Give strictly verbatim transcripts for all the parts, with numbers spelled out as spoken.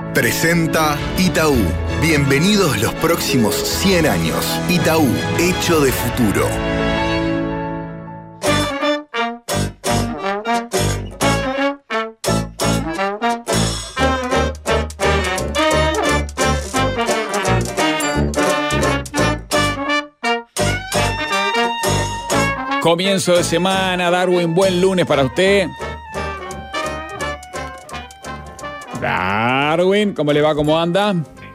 Presenta Itaú. Bienvenidos los próximos cien años. Itaú, hecho de futuro. Comienzo de semana, Darwin, buen lunes para usted. Darwin, ¿cómo le va? ¿Cómo anda?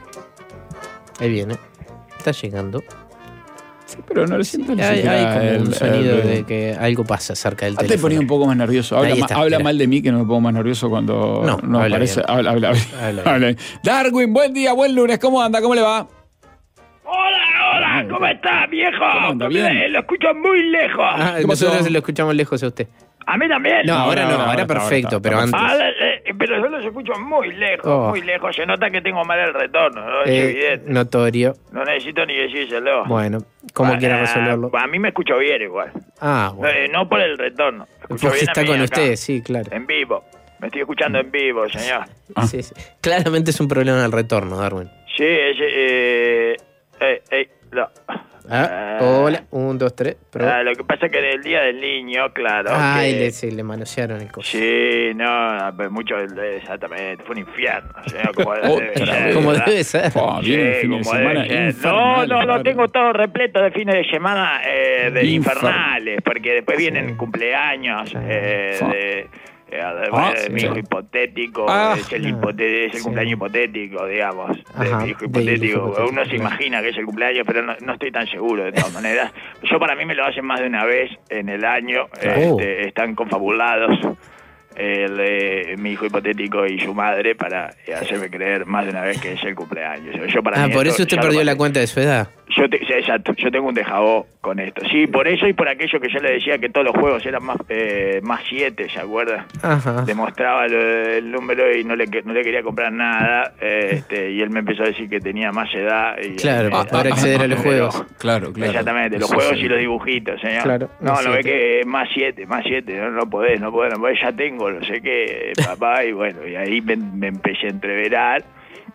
Ahí viene. Está llegando. Sí, pero no lo siento Sí, ni hay, siquiera hay como el, un sonido el, de que algo pasa cerca del Antes teléfono. te ponía un poco más nervioso. Habla, Ahí ma, está, habla mira. mal de mí, que no me pongo más nervioso cuando No, no habla aparece. bien. Habla, habla, habla, Habla habla bien. Darwin, buen día, buen lunes. ¿Cómo anda? ¿Cómo le va? Hola, hola, ¿cómo estás, viejo? ¿Cómo anda? ¿Bien? Eh, Lo escucho muy lejos. Ah, ¿Qué pasó? nosotros lo escuchamos lejos a usted. A mí también. No, ahora no, ahora, ahora, ahora, perfecto, ahora, pero ahora, antes. Ah, eh, eh, pero yo los escucho muy lejos, Oh. muy lejos. Se nota que tengo mal el retorno, ¿no? Es Eh, evidente. notorio. No necesito ni decírselo. Bueno, ¿cómo Ah, quiere ah, resolverlo? A mí me escucho bien igual. Ah, No, bueno. eh, no por el retorno. Me escucho Porque bien a está mí con acá, usted, sí, claro. En vivo. Me estoy escuchando en vivo, señor. Ah. Sí, sí. Claramente es un problema del retorno, Darwin. Sí, ese, eh... Eh, eh, no. Ah, Ah, hola, un, dos, tres. Pro. ah, lo que pasa es que en el Día del Niño, claro. Ay, que- le, se le manosearon el coche. Sí, no, pues mucho, exactamente, fue un infierno, señor, como debe Otra ser, vez. Como ¿verdad? debe ser. Oh, viene el Sí, fin de como semana debe ser. No, infernal, no, lo Darwin. tengo todo repleto de fines de semana eh, de Infer- infernales, porque después vienen Sí. cumpleaños eh, Fa. de, eh, de- Ah, de sí. mi hijo hipotético, Ah. es el, hipote- es el Sí. cumpleaños hipotético, digamos, de Ajá, mi hijo del hijo hipotético. hipotético, Uno se claro. imagina que es el cumpleaños, pero no, no estoy tan seguro de todas maneras. Yo para mí me lo hacen más de una vez en el año, Claro. este, están confabulados el, eh, mi hijo hipotético y su madre para eh, hacerme creer más de una vez que es el cumpleaños. Yo para Ah, mí por esto eso usted ya lo perdió la pasé. cuenta de su edad. Yo te, sí, exacto, yo tengo un déjà vu con esto. Sí, por eso y por aquello que yo le decía que todos los juegos eran más eh, más siete, ¿se acuerda? Ajá. Demostraba lo- el número y no le que- no le quería comprar nada, eh, este, y él me empezó a decir que tenía más edad y Claro, eh, para poder acceder a los pero- juegos. Claro, claro. Exactamente, los Sí, juegos sí. y los dibujitos, señor. Claro, no, más no ve siete. que más siete, más siete, no, no podés, no podés, no podés, ya tengo, no sé qué, papá, y bueno, y ahí me, me empecé a entreverar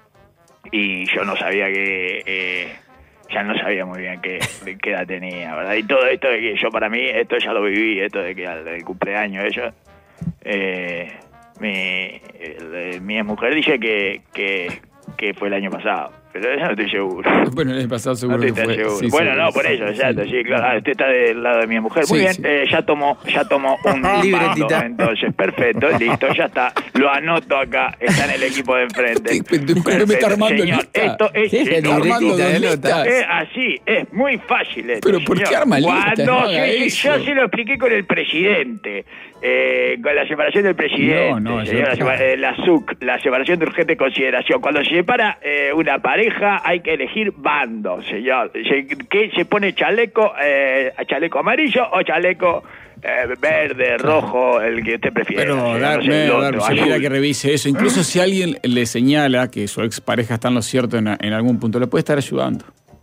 y yo no sabía que, eh, ya no sabía muy bien qué, de qué edad tenía, ¿verdad? Y todo esto de que yo para mí, esto ya lo viví, esto de que al del cumpleaños ellos, eh, mi, el- mi mujer dice que, que, que fue el año pasado, pero yo no estoy seguro. Bueno, el pasado seguro No que estoy tan fue. seguro. Sí, bueno, seguro, no, por sí, eso, exacto, sí, claro. Ah, usted está del lado de mi mujer. Muy Sí, bien, sí. eh, ya tomo, ya tomo un Libretita. mando, entonces, perfecto, listo, ya está. Lo anoto acá, está en el equipo de enfrente. Sí, pero usted me está armando señor, lista. esto es, Sí, la esto- Armando libretita de dos nota. listas. es así, es muy fácil esto, Pero ¿por qué señor. arma listas? Cuando No haga sí, sí, eso. yo se lo expliqué con el presidente, eh, con la separación del presidente, No, no, yo- señor, la, separa- eh, la S U C, la separación de urgente consideración. Cuando se separa eh, una pareja hay que elegir bando, señor. Se, ¿qué se pone chaleco, eh, chaleco amarillo o chaleco eh, verde, rojo, el que usted prefiera? Pero señor? dar, No sé, el me- otro, dar, yo azul. quería que revise eso. Incluso si alguien le señala que su expareja está en lo cierto en, en algún punto, le puede estar ayudando.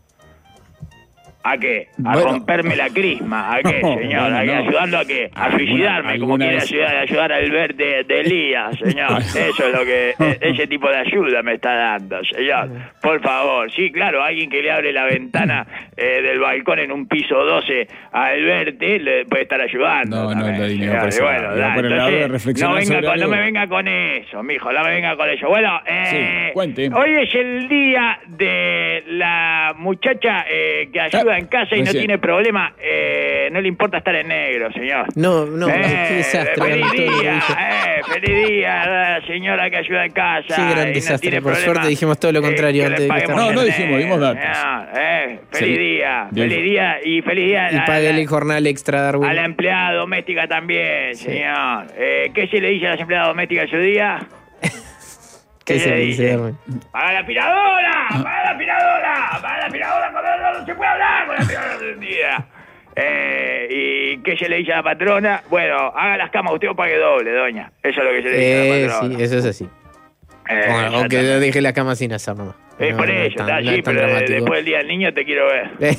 ¿A qué? A Bueno. romperme la crisma. ¿A qué, No, señor? bueno, ¿A qué? no. ¿Ayudando a qué? A Alguna- suicidarme, como alguna quiere vez- ayudar, ayudar al verde de Elías, señor. Eso es lo que... e- ese tipo de ayuda me está dando, señor. Por favor. Sí, claro, alguien que le abre la ventana eh, del balcón en un piso doce a Alberti le puede estar ayudando. No, no, también, no, ni me señor. parece Y bueno, nada. da, Por el lado de entonces, reflexionar no, venga sobre con, no algo. me venga con eso, mijo, no me venga con eso. Bueno, eh, Sí, cuente. hoy es el día de la muchacha eh, que ayuda en casa y no recién. tiene problema, eh, no le importa estar en negro, señor. No, no, Eh, qué desastre. feliz Antonio, día, dijo. eh, feliz día, la señora que ayuda en casa. Qué gran y no desastre. tiene Por problema, suerte dijimos todo lo eh, contrario que antes le de que paguemos estamos- No, no en dijimos, dimos negro, datos. señor, eh, feliz Sí. día, Bien. feliz día y feliz día Y a- págale el jornal extra, Darwin. a la empleada doméstica también, Sí. señor. Eh, ¿Qué se le dice a las empleadas domésticas en su día? ¿Qué ¿qué se le le dice, dice? Darwin? ¡Apaga la aspiradora! ¡Apaga la aspiradora! ¡Apaga la aspiradora! cuando no se puede hablar con la aspiradora prendida! Eh, ¿Y qué se le dice a la patrona? Bueno, haga las camas, usted o pague doble, doña. Eso es lo que se le dice a Eh, la patrona. sí, eso es así. Eh, Bueno, aunque exactamente. deje la cama sin hacer nomás. Eh, No, por no es eso, tan- está no así, es tan pero dramático. después del día del niño te quiero ver. Eh,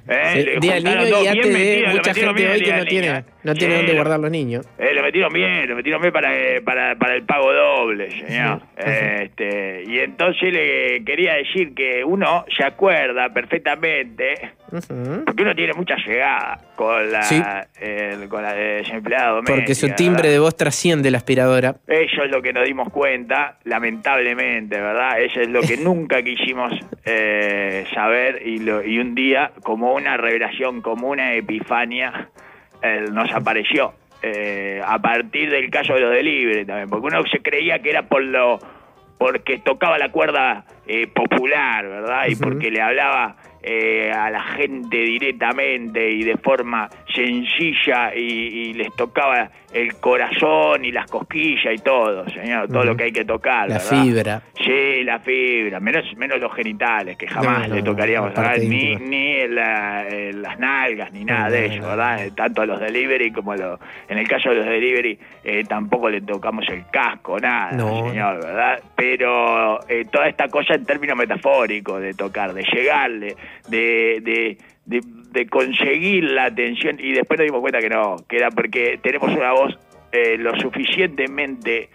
Eh, Sí, le Día del juntaron Niño todo y bien antes de metido, le mucha metieron gente bien hoy el que Día no del tiene, Niño. no tiene Sí, dónde lo- guardar los niños. Eh, lo metieron bien, lo metieron bien para, eh, para, para el pago doble, señor. Sí. Eh, este, y entonces le quería decir que uno se acuerda perfectamente, Ujú. porque uno tiene mucha llegada con la, Sí. el- con la desempleada doméstica. Porque su timbre ¿verdad? de voz trasciende la aspiradora. Eso es lo que nos dimos cuenta, lamentablemente, ¿verdad? Eso es lo que nunca quisimos eh, saber y, lo, y un día, como una revelación, como una epifania, eh, nos apareció. Eh, a partir del caso de los delivery también, porque uno se creía que era por lo porque tocaba la cuerda eh, popular, ¿verdad? Y Ujú. porque le hablaba eh, a la gente directamente y de forma sencilla y, y les tocaba el corazón y las cosquillas y todo, señor, todo Ujú. lo que hay que tocar, La ¿verdad? fibra. Sí, la fibra, menos menos los genitales, que jamás No, no, le tocaríamos la parte ¿verdad? ni íntima. ni la- eh, las nalgas, ni nada No, de no, eso, no, ¿verdad? no. Eh, Tanto a los delivery como a los... En el caso de los delivery eh, tampoco le tocamos el casco, nada, No. señor, ¿verdad? Pero eh, toda esta cosa en términos metafóricos de tocar, de llegarle, de... de de, de conseguir la atención, y después nos dimos cuenta que no, que era porque tenemos una voz eh, lo suficientemente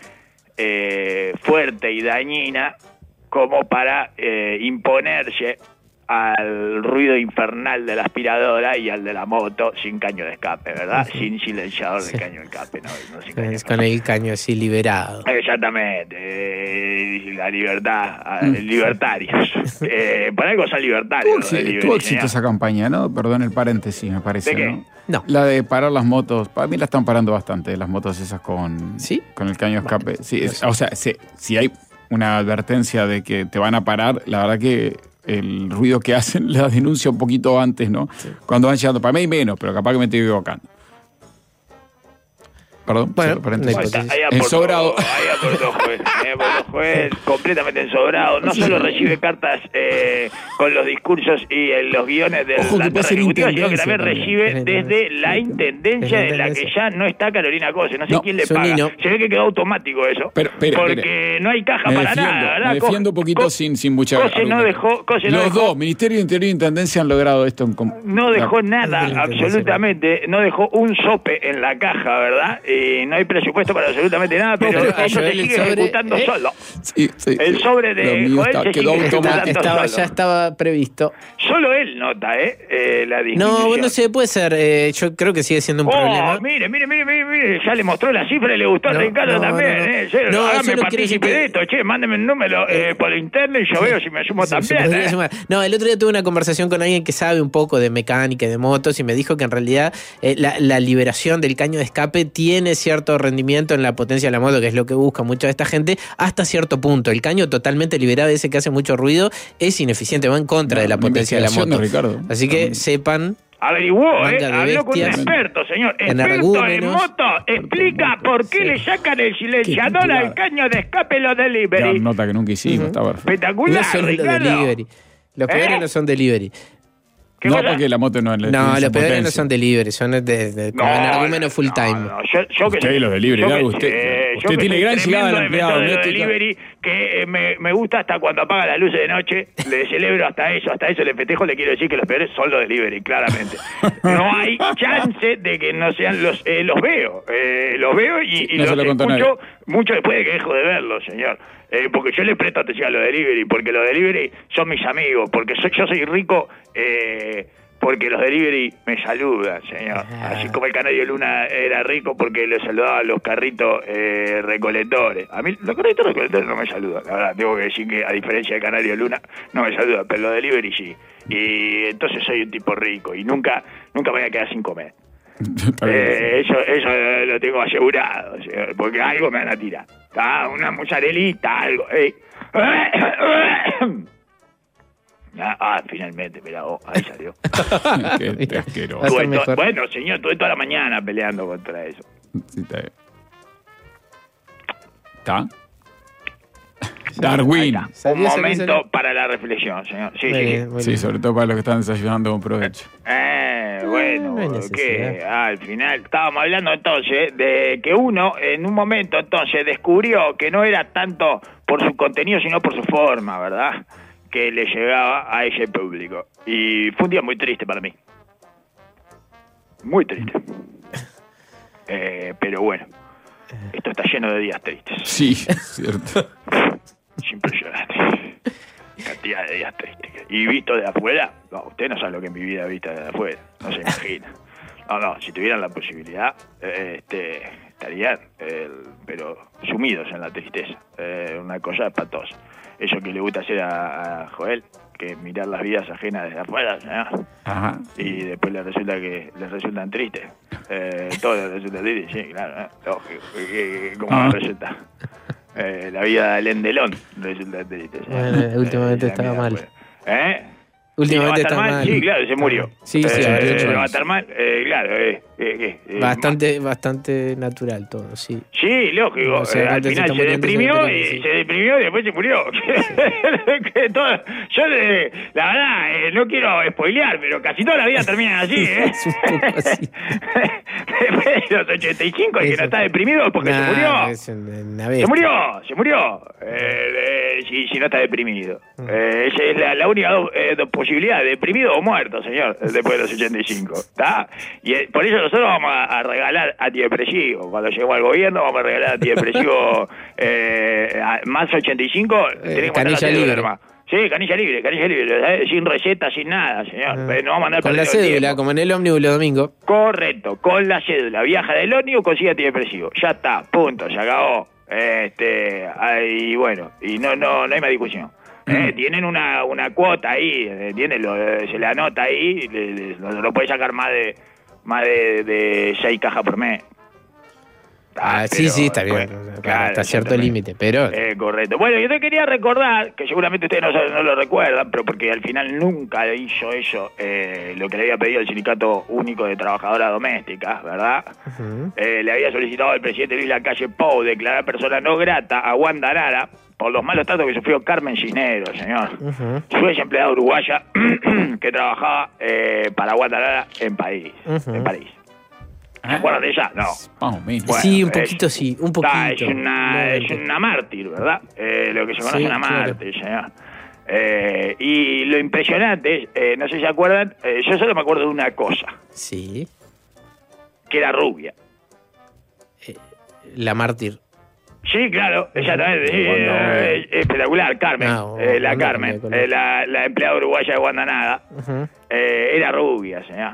eh, fuerte y dañina como para eh, imponerse al ruido infernal de la aspiradora y al de la moto sin caño de escape, ¿verdad? Ujú. Sin silenciador Sí. de caño de escape, no, no sin caño de Es con escape. el caño así liberado. Exactamente, eh, la libertad, Mm. eh, libertarios. eh, por algo son libertarios. Tuvo, los éxito, delivery, tuvo éxito señor. esa campaña, ¿no? Perdón el paréntesis, me parece. ¿De qué? ¿no? No. La de parar las motos. Para mí la están parando bastante, las motos esas con, ¿Sí? con el caño de escape. Sí, no es- sé. o sea, si, si hay una advertencia de que te van a parar, la verdad que el ruido que hacen la denuncia un poquito antes, ¿no? Cuando van llegando. Para mí hay menos, pero capaz que me estoy equivocando. Perdón, Bueno, cierro paréntesis. no Ahí está, hipótesis. ahí aportó- Ensobrado. Ahí aportó juez, ahí aportó juez, completamente ensobrado. No solo recibe cartas eh, con los discursos y eh, los guiones de Ojo, la que puede ser ejecutiva, sino que intendencia también también. recibe Es la desde la intendencia. intendencia Es la en la que intendencia. ya no está Carolina Cose. No sé No, quién le es un paga. niño. Se ve que quedó automático eso. Pero, espere, porque espere. no hay caja Me para defiendo, nada, ¿verdad? me defiendo un poquito Co- sin, sin mucha... Cose no argumento. dejó, Cose no Los dejó dos, Ministerio de Interior e Intendencia han logrado esto. En com- No dejó la- nada, Desde la intendencia, absolutamente. No dejó un sope en la caja, ¿verdad? Y no hay presupuesto para absolutamente nada, pero pero a eso se Joel el sigue sobre, ejecutando ¿eh? solo. Sí, sí, El sí. sobre de Lo mío Joel está- se quedó sigue automático. ejecutando Estaba, solo. ya estaba previsto. Solo él nota, ¿eh? eh la disminución. No, bueno, se puede ser. eh, yo creo que sigue siendo un Oh, problema. mire, mire, mire, mire, mire, ya le mostró la cifra y le gustó No, a Ricardo no, también, no, no. ¿eh? Yo- No, hágame solo quiero decir partícipe que- de esto, che, mándeme un número eh, por internet y yo veo si me sumo Se- se también, podría ¿eh? sumar. No, el otro día tuve una conversación con alguien que sabe un poco de mecánica y de motos y me dijo que en realidad eh, la, la liberación del caño de escape tiene cierto rendimiento en la potencia de la moto, que es lo que busca mucha de esta gente, hasta cierto punto. El caño totalmente liberado, ese que hace mucho ruido, es ineficiente, va en contra No, de la una potencia de la investigación moto. de Ricardo. Así que También. sepan. Averiguó, ¿eh? Manga de Habló con un bestias. experto, señor. Experto en Energúmenos. moto. Explica por qué Sí. le sacan el silenciador Qué al caño de escape los Ya, delivery. nota que nunca hicimos, Ujú. está perfecto. Espectacular, No son los Ricardo. delivery. Los ¿Eh? peores no son delivery. ¿Qué No, cosa? porque la moto no le No, tiene esa los peores no potencia. son delivery, son de, de, como energúmeno full no, time. no, yo, yo que Usted y los delivery, yo que- claro, usted- eh, usted yo que tiene soy gran llegada al tremendo empleado defensor de los doméstico. delivery, que eh, me, me gusta hasta cuando apaga las luces de noche, le celebro hasta eso, hasta eso le festejo, le quiero decir que los peores son los delivery, claramente. No hay chance de que no sean los, eh, los veo, eh, los veo y, y no se los lo contó escucho mucho después de que dejo de verlos, señor. Eh, porque yo le presto atención a los delivery, porque los delivery son mis amigos, porque soy, yo soy rico, eh, porque los delivery me saludan, señor. Ah. Así como el Canario Luna era rico porque le saludaba a los carritos eh, recolectores. A mí los carritos recolectores no me saludan, la verdad. Tengo que decir que a diferencia de Canario Luna no me saludan, pero los delivery sí. Y entonces soy un tipo rico y nunca nunca me voy a quedar sin comer. Está bien. Eh, eso, eso lo tengo asegurado, señor, porque algo me van a tirar. ¿Tá? Una mozzarellita, algo. eh. Ah, ah, finalmente, mira, oh, ahí salió. Qué- qué asqueroso. Va a ser Tuve to- mejor. bueno, señor, tuve toda la mañana peleando contra eso. Sí, está bien. ¿Está? Darwin. Ahí está. Un Salió, salió, momento salió. para la reflexión, señor. Sí, Muy sí. bien, muy Sí, bien. sobre todo para los que están desayunando con provecho. Eh, bueno, no hay que necesidad. ah, al final estábamos hablando entonces de que uno en un momento entonces descubrió que no era tanto por su contenido sino por su forma, ¿verdad? que le llegaba a ese público. Y fue un día muy triste para mí. Muy triste. Eh, pero bueno, esto está lleno de días tristes. Sí, cierto. Es impresionante. Cantidad de días tristes. Y visto de afuera, no, usted no sabe lo que es mi vida vista de afuera. No se imagina. No, no, si tuvieran la posibilidad, eh, este, estarían, eh, pero sumidos en la tristeza. Eh, una cosa espantosa. Eso que le gusta hacer a, a Joel, que mirar las vidas ajenas desde afuera, ¿no? Ajá. Y después les resulta que les resultan tristes. Eh, todo les resulta triste, sí, claro, ¿no? Lógico. ¿Cómo Ah. resulta? Eh, la vida de Alain Delon resulta triste. ¿sí? Bueno, últimamente Eh, estaba mira, mal. pues. ¿Eh? Últimamente ¿Y no va a estar está mal. Sí, claro, se murió. Sí, sí, eh, hace ocho ¿no va a años. estar mal? Eh, claro, eh, eh, eh, Bastante, bastante natural todo, sí. Sí, lógico. O sea, Eh, al antes se final está se muriendo, se deprimió deprime, y sí. se deprimió y después se murió. Que todo- yo, le- la verdad, eh, no quiero spoilear, pero casi toda la vida termina así, ¿eh? Es un poco así. Después de los ochenta y cinco, el que Eso. no está deprimido es porque Nah, se murió. es una Se bestia. murió, se murió. Eh, eh, si, si no está deprimido. Eh, esa es la, la única do- eh, do- posibilidad, deprimido o muerto, señor, después de los ochenta y cinco. ¿Está? Y eh, por eso nosotros vamos a, a regalar antidepresivos. Cuando lleguemos al gobierno vamos a regalar antidepresivos eh, a- más ochenta y cinco. Eh, canilla libre. Sí, canilla libre, canilla libre. ¿eh? Sin receta, sin nada, señor. Eh, no vamos a andar Con la perdiendo el cédula, tiempo. como en el ómnibus los domingos. Correcto, con la cédula, viaja del ómnibus, consigue antidepresivo. Ya está, punto, se acabó. Este, y bueno, y no no no hay más discusión. Eh, tienen una, una cuota ahí, ¿entiendes? Lo, eh, se le anota ahí, le, le- no, no puede sacar más de más de, de seis cajas por mes. Ah, sí, pero, sí, está bien. bueno, O sea, claro, hasta cierto exactamente. límite, pero... Eh, correcto. Bueno, yo te quería recordar, que seguramente ustedes no, no lo recuerdan, pero porque al final nunca hizo eso, eh, lo que le había pedido el Sindicato Único de Trabajadoras Domésticas, ¿verdad? Ujú. Eh, le había solicitado al presidente Luis Lacalle Pou declarar persona no grata a Wanda Nara por los malos tratos que sufrió Carmen Cisneros, señor. Ujú. Su ex empleada uruguaya que trabajaba eh, para Wanda Nara en París. Ujú. En París. ¿Se Ah. acuerdan de ella? No. Más o menos. Bueno, Sí, un es- poquito sí, un poquito. Ah, es una, No, es una mártir, ¿verdad? Eh, lo que se conoce Sí, una claro. mártir, señor. Eh, y lo impresionante, eh, no sé si se acuerdan, eh, yo solo me acuerdo de una cosa, Sí, que era rubia. la mártir. Sí, claro, exactamente. sí, Wanda- eh, espectacular, Carmen. No, eh, la Wanda Carmen, Wanda, eh, la, la empleada uruguaya de Guandanada. Ujú. Eh, era rubia, señor.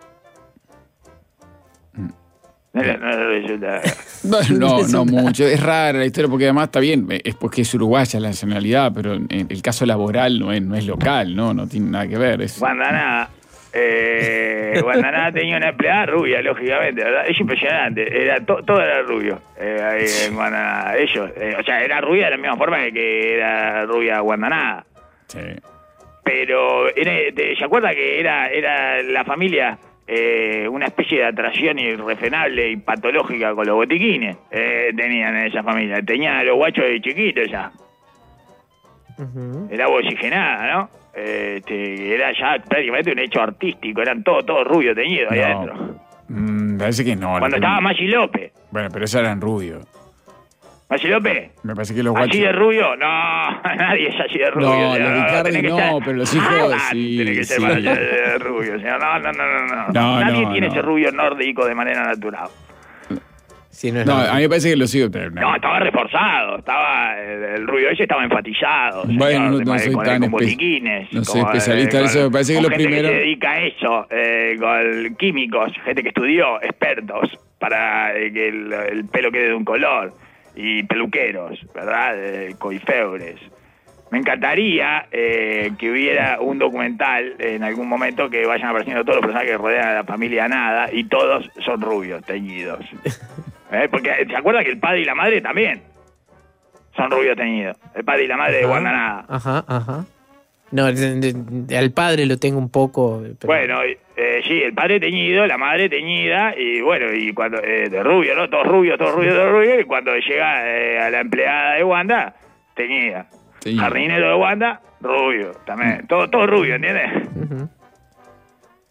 No, no, no resulta- No, no, no mucho. Es rara la historia porque además está bien, es porque es uruguaya la nacionalidad, pero en el caso laboral no es, no es local, ¿no? No tiene nada que ver. Es... Guandanada. Eh, Guandanada tenía una empleada rubia, lógicamente, ¿verdad? Es impresionante. Era to- todo era rubio. Eh, ahí en Guandanada. Ellos. eh, o sea, era rubia de la misma forma que, que era rubia Guandanada. Sí. Pero, era- te- ¿se acuerda que era, era la familia eh, una especie de atracción irrefrenable y patológica con los botiquines? Eh, tenían en esa familia. Tenían a los guachos de chiquitos ya. Ujú. El agua oxigenada, ¿no? Este, era ya prácticamente un hecho artístico, eran todos todo rubios teñidos ahí No. adentro. Mm, parece que no. Cuando la- estaba Maggi López. Bueno, pero esos eran rubios. ¿Maggi López? Me parece que los guachos... ¿Así de rubio? No, nadie es así de rubio. No, señor, los Ricardi tiene que no, ser- pero los hijos Haaland sí, Tiene que ser sí. para ser de rubio, señor. No, no, no, no. no. No, nadie no, tiene no. ese rubio nórdico de manera natural. Sí, no es No, nada. a mí me parece que los hijos... pero no. No, estaba reforzado, estaba el, el rubio ese estaba enfatizado. Bueno, señor, no- de no manera- soy con, tan con espe- botiquines. no soy como, especialista en con- eso, me parece que con lo gente primero- que se dedica a eso, eh, con químicos, gente que estudió, expertos, para eh, que el, el pelo quede de un color, y peluqueros, ¿verdad? Eh, coifeures. Me encantaría eh, que hubiera un documental en algún momento que vayan apareciendo todos los personajes que rodean a la familia Nada y todos son rubios, teñidos. ¿Eh? Porque se acuerda que el padre y la madre también son rubios teñidos. El padre y la madre de Ajá, Wanda Nada. Ajá, ajá. No, de- de- de- al padre lo tengo un poco... pero- Bueno, eh, sí, el padre teñido, la madre teñida, y bueno, y cuando eh, de rubio, ¿no? Todos rubios, todos rubios, todos rubios, y cuando llega eh, a la empleada de Wanda, teñida. Teñida. Jardinero de Wanda, rubio, también. Todo, todo rubio, ¿entiendes? Ujú.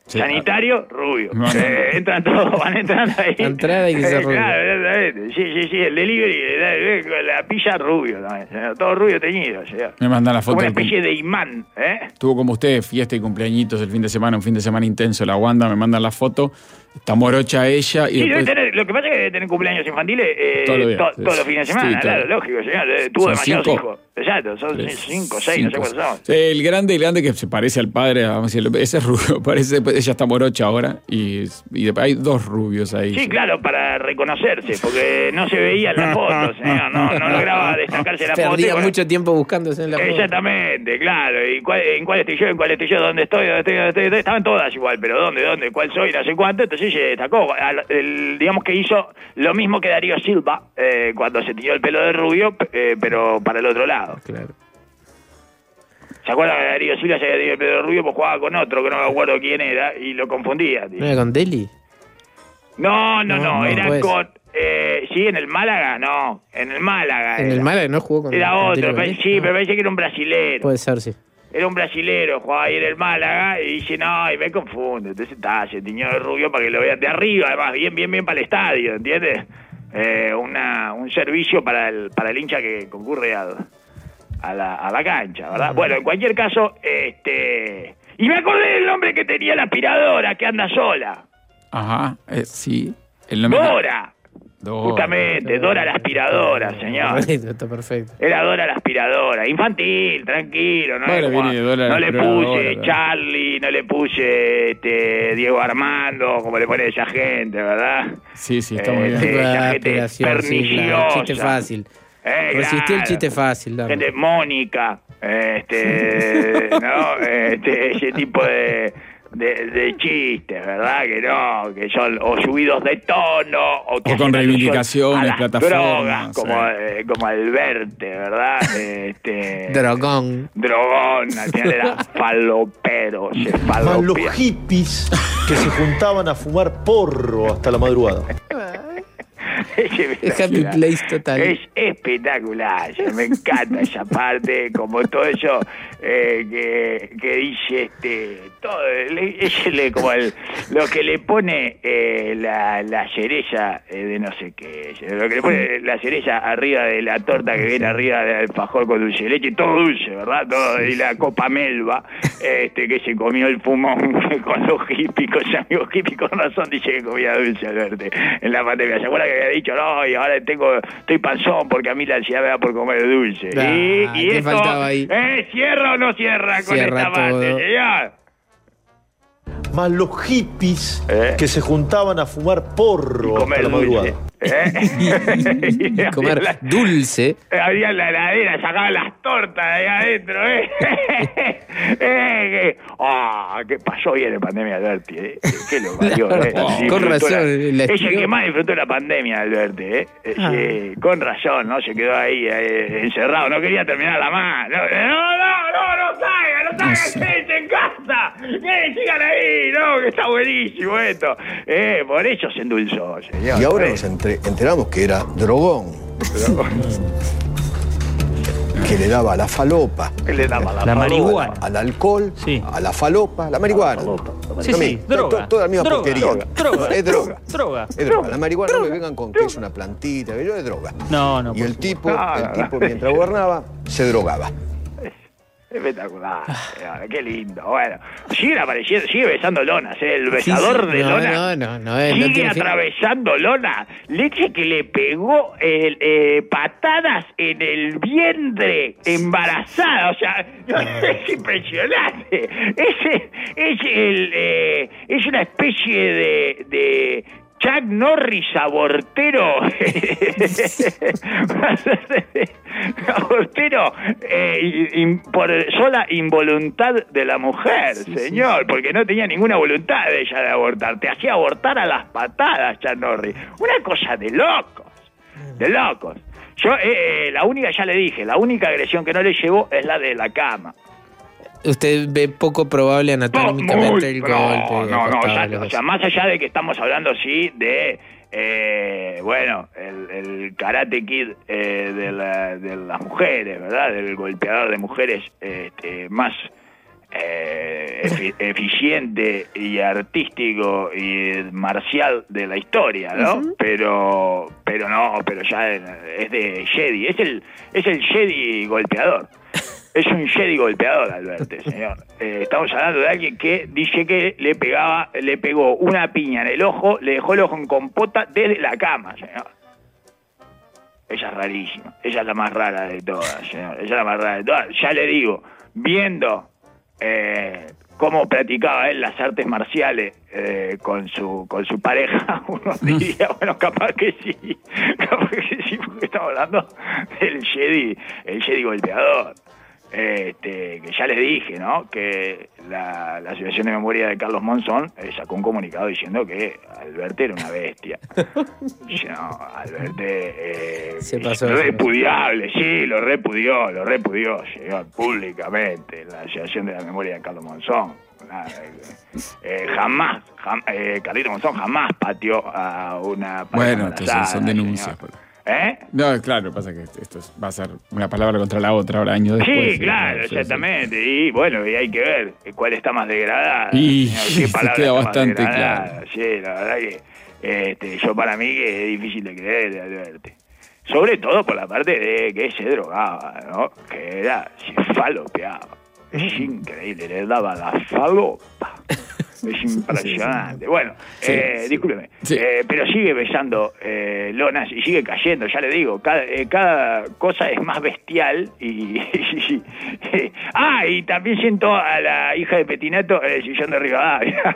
Sí, sanitario, rubio. No, no, no. Eh, entran todos, van entrando ahí. La entrada hay que ser rubio. Claro, exactamente. Sí, sí, sí, el delivery, la, la pilla rubio también, señor. Todo rubio teñido, señor. Me mandan la foto. Como una del especie de imán, ¿eh? Tuvo como usted fiesta y cumpleañitos el fin de semana, un fin de semana intenso. La Wanda me manda la foto, está morocha ella y Sí, después... debe tener, lo que pasa es que debe tener cumpleaños infantiles eh, Todos los días, to- sí. todos los fines de semana, Sí, claro, claro. lógico, señor. eh, Tuvo Son demasiados cinco. hijos. Exacto, son Tres, cinco, seis, no sé cinco. cuántos son. Sí, el grande, el grande que se parece al padre, vamos a decirlo, ese es rubio, parece, ella está morocha ahora y, y después hay dos rubios ahí. Sí, claro, para reconocerse, porque no se veía en la foto, señor, no, no lograba destacarse la foto. Perdía y bueno, mucho tiempo buscándose en la foto. exactamente, claro. ¿Y cuál, en cuál estoy yo? ¿En cuál estoy yo? ¿Dónde estoy? ¿Dónde estoy? ¿Dónde estoy? Estaban todas igual, pero ¿dónde? ¿Dónde? ¿Cuál soy? No sé cuánto. Entonces se destacó. Al- el- digamos que hizo lo mismo que Darío Silva eh, cuando se tiñó el pelo de rubio, eh, pero para el otro lado. Claro. ¿Se acuerdan que Darío Silva se había tenido el pelo de rubio? Pues jugaba con otro, que no me acuerdo quién era, y lo confundía. Tío. ¿No era con Deli? No, no, No, no, no era puede con... Eh, sí, en el Málaga, no. En el Málaga. En era. el Málaga no jugó con Era con otro, Deli pero- Boneta? sí, Ah, pero parece que era un brasilero. puede ser, sí. Era un brasilero, jugaba ahí en el Málaga y dice, no, y me confunde. Entonces está, se tiñó de rubio para que lo vean de arriba, además, bien, bien, bien para el estadio, ¿entiendes? Eh, una, un servicio para el, para el hincha que concurre a, a, la, a la cancha, ¿verdad? Bueno, en cualquier caso, este... Y me acordé del nombre que tenía la aspiradora, que anda sola. Ajá, eh, sí. El nombre- Dora. Dora. Justamente, Dora la aspiradora, señor. Perfecto, está perfecto. Era Dora la aspiradora, infantil, tranquilo, no, Bueno, es como- viene de Dora la no le aspiradora, puse ¿no? Charlie, no le puse este, Diego Armando, como le pone esa gente, ¿verdad? Sí, sí, está muy Eh, bien. sí. Tipo de esa gente aspiración, sí, claro. perniciosa. Chiste fácil. Eh, Resistió claro. el chiste fácil, Dardo. Gente, Mónica, este, ¿no? Este, ese tipo de, de, de chistes, ¿verdad? Que no, que son o subidos de tono, o, que O con hacen alusión reivindicaciones, a las plataformas, drogas, como, sí. eh, como Alberte, ¿verdad? Este, Drogón. Drogón, al final era falopero, se Más los falopea. hippies que se juntaban a fumar porro hasta la madrugada. Es Happy espectacular. place total. Es espectacular, ya me encanta esa parte, como todo eso eh, que, que dice este, todo, le- es el- como el, lo que le pone eh, la, la cereza eh, de no sé qué, lo que le pone la cereza arriba de la torta que viene arriba del alfajor con dulce de leche, todo dulce, ¿verdad? Todo, y la copa melva, este que se comió el fumón con los hippies, con sus amigos hippies, con razón dice que comía dulce Alberte en la pandemia. ¿Se acuerda que había dicho, no, y ahora tengo, estoy panzón porque a mí la ansiedad me da por comer dulce? Ah, y y ¿qué esto, faltaba ahí? ¿eh, ¿cierra o no cierra con Cierra esta parte, todo. señor? Más los hippies ¿Eh? que se juntaban a fumar Y porro hasta comer la dulce. madrugada. ¿Eh? Y Comer abría la- dulce. Abrían la heladera, sacaban las tortas de ahí adentro, ¿eh? eh que- ah, ¿qué pasó bien en pandemia, Alberti? ¿Eh? Qué lo parió, ¿eh? Con Disfrutó razón, la- la es el estiró. que más disfrutó la pandemia, Alberti, ¿eh? Eh, Ah. sí, con razón, ¿no? Se quedó ahí eh, encerrado, no quería terminarla más. No, no, no, no, no salga, no salga, quédense en casa. Eh, sigan ahí, no, que está buenísimo esto. Eh, por eso se endulzó, señor. Y ahora Eh, nos entre- enteramos que era drogón, que le daba a la falopa, ¿Qué le daba la La paloma? marihuana. al alcohol, Sí. a la falopa, la marihuana. Sí, Lo sí, mismo, droga. to- Toda la misma Droga. porquería. Droga. Es droga. Droga. Es droga. La marihuana no me vengan con que es una plantita, que yo es droga. No, no. Y por el supuesto. tipo, No, el no, tipo no. mientras gobernaba, se drogaba. Espectacular, señor, qué lindo. Bueno, sigue apareciendo, sigue besando lonas, ¿eh? El besador Sí, sí. de No, lonas. no, no, no, eh, no sigue tiene fin. atravesando lonas. Leche que le pegó el, eh, patadas en el vientre embarazada. O sea, es impresionante. Es, es, el, eh, es una especie de... de Chuck Norris abortero, abortero eh, in- por sola involuntad de la mujer, señor, porque no tenía ninguna voluntad de ella de abortar, te hacía abortar a las patadas, Chuck Norris, una cosa de locos, de locos. Yo, eh, eh, la única, ya le dije, la única agresión que no le llevó es la de la cama. Usted ve poco probable anatómicamente Muy- el no, golpe. No, no, o acostado sea, a los o sea, dos. más allá de que estamos hablando, sí, de, eh, bueno, el, el Karate Kid eh, de, la- de las mujeres, ¿verdad? Del golpeador de mujeres este, más eh, efi- eficiente y artístico y marcial de la historia, ¿no? Uh-huh. Pero, pero no, pero ya es de Jedi, es el, es el Jedi golpeador. Es un Jedi golpeador, Alberti, señor. Eh, estamos hablando de alguien que dice que le pegaba, le pegó una piña en el ojo, le dejó el ojo en compota desde la cama, señor. Ella es rarísima. Ella es la más rara de todas, señor. Ella es la más rara de todas. Ya le digo, viendo eh, cómo practicaba él las artes marciales eh, con su con su pareja, uno diría, bueno, capaz que sí. Capaz que sí, porque estamos hablando del Jedi, el Jedi golpeador. Este, que ya les dije, ¿no? Que la, la Asociación de Memoria de Carlos Monzón eh, sacó un comunicado diciendo que Alberti era una bestia. No, Alberti eh, se pasó, es repudiable, sí, lo repudió, lo repudió, señor, públicamente, la Asociación de la Memoria de Carlos Monzón. Nada, eh, jamás, jam, eh, Carlito Monzón jamás pateó a una bueno, entonces son denuncias. ¿Eh? No, claro, pasa que esto va a ser una palabra contra la otra ahora años después. Sí, claro, sí, exactamente. Sí. Y bueno, y hay que ver cuál está más degradada. Y qué se queda bastante claro. Sí, la verdad que este, yo para mí que es difícil de creer, de Alberti. Sobre todo por la parte de que se drogaba, ¿no? Que era, se falopeaba. Es increíble, le daba la falopa. Es impresionante. Bueno, sí, eh, sí. discúlpeme, sí. Eh, pero sigue besando eh, lonas y sigue cayendo, ya le digo, cada, eh, cada cosa es más bestial y, y, y ah, y también siento a la hija de Petinato en el sillón de Rivadavia.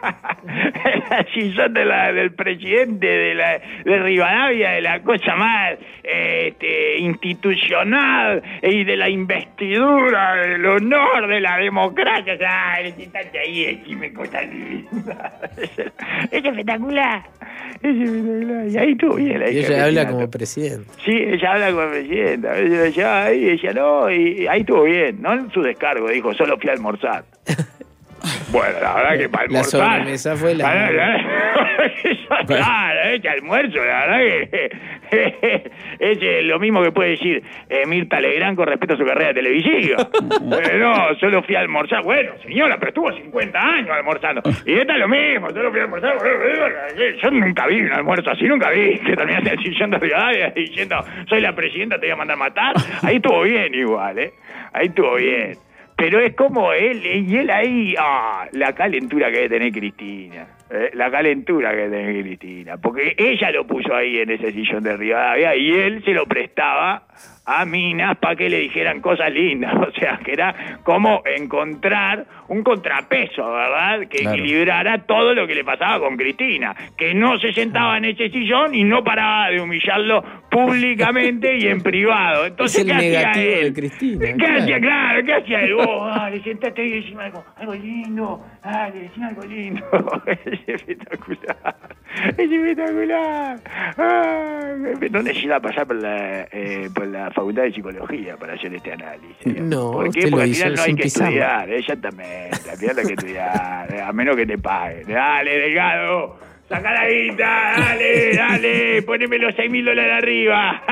El sillón de la, del presidente de, la, de Rivadavia, de la cosa más eh, este, institucional y de la investidura, del honor de la democracia. Ay, siéntate ahí, y me cosa linda. Es espectacular. Es espectacular. Y ahí estuvo bien. Y ella habla como presidente. Sí, ella habla como presidenta. Ella decía, ahí, ella no, y ahí estuvo bien. No en su descargo, dijo, solo fui a almorzar. Bueno, la verdad que para almorzar... La sobremesa fue la... Para, la... Claro, este almuerzo, la verdad que es eh, lo mismo que puede decir eh, Mirta Legrand con respecto a su carrera televisiva. eh, no, solo fui a almorzar. Bueno, señora, pero estuvo cincuenta años almorzando. Y esta es lo mismo, solo fui a almorzar. Yo nunca vi un almuerzo así, nunca vi que terminaste en el sillón de Rivadavia diciendo, soy la presidenta, te voy a mandar a matar. Ahí estuvo bien igual, ¿eh? Ahí estuvo bien. Pero es como él, y él ahí, ah, la calentura que debe tener Cristina, eh, la calentura que debe tener Cristina, porque ella lo puso ahí en ese sillón de Rivadavia y él se lo prestaba a minas para que le dijeran cosas lindas, o sea, que era como encontrar un contrapeso, ¿verdad? Que claro. Equilibrara todo lo que le pasaba con Cristina, que no se sentaba en ese sillón y no paraba de humillarlo públicamente y en privado. Entonces, es el ¿qué negativo hacía él? De Cristina. ¿Qué claro. hacía? Claro, ¿qué hacía él? Oh, dale, sentate ahí y decime algo, algo lindo, dale, decime algo lindo. Es espectacular, es espectacular. Ay, ¿dónde se iba a pasar por la, eh, por la Facultad de Psicología para hacer este análisis? No, ¿por qué? Porque al final no hay que pisarlo. estudiar, exactamente, al final no hay que estudiar, a menos que te paguen. Dale, Delgado, saca la guita, dale, dale, poneme los seis mil dólares arriba.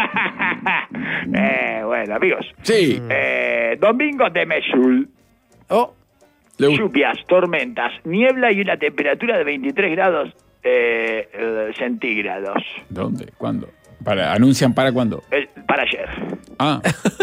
eh, bueno, amigos. Sí. Eh, Domingo de Mesul. Oh. Lluvias, tormentas, niebla y una temperatura de veintitrés grados eh, eh, centígrados. ¿Dónde? ¿Cuándo? Para, ¿Anuncian para cuándo? Eh, para ayer. Ah.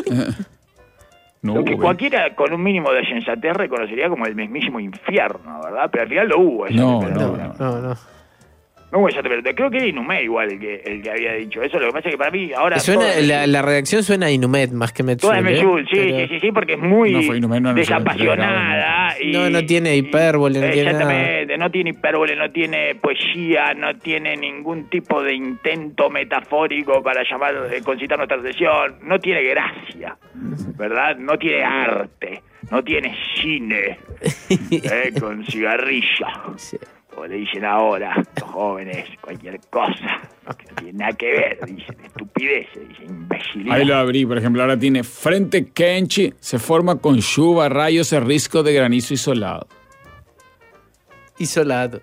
No lo que hubo, cualquiera con un mínimo de sensatez reconocería como el mismísimo infierno, ¿verdad? Pero al final lo hubo. Esa no, temperatura. no, no, no. No hubo esa temperatura. Creo que era Inumet igual el que, el que había dicho eso. Lo que pasa es que para mí ahora... Suena, la, la redacción suena a Inumet más que Metzul. Toda Metzul, ¿eh? sí, Pero... sí, sí, sí, porque es muy no fue Inumet, no, no desapasionada. Y, no, no tiene hipérbole, no tiene nada. Exactamente, no tiene hipérbole, no tiene poesía, no tiene ningún tipo de intento metafórico para llamar, eh, concitar nuestra atención, no tiene gracia, ¿verdad? No tiene arte, no tiene cine, eh, con cigarrillo. Sí. O le dicen ahora, los jóvenes, cualquier cosa, que no tiene nada que ver, dicen estupideces, dicen imbecilidad. Ahí lo abrí, por ejemplo, ahora tiene frente Kenchi, se forma con lluvia, rayos y risco de granizo isolado. Isolado.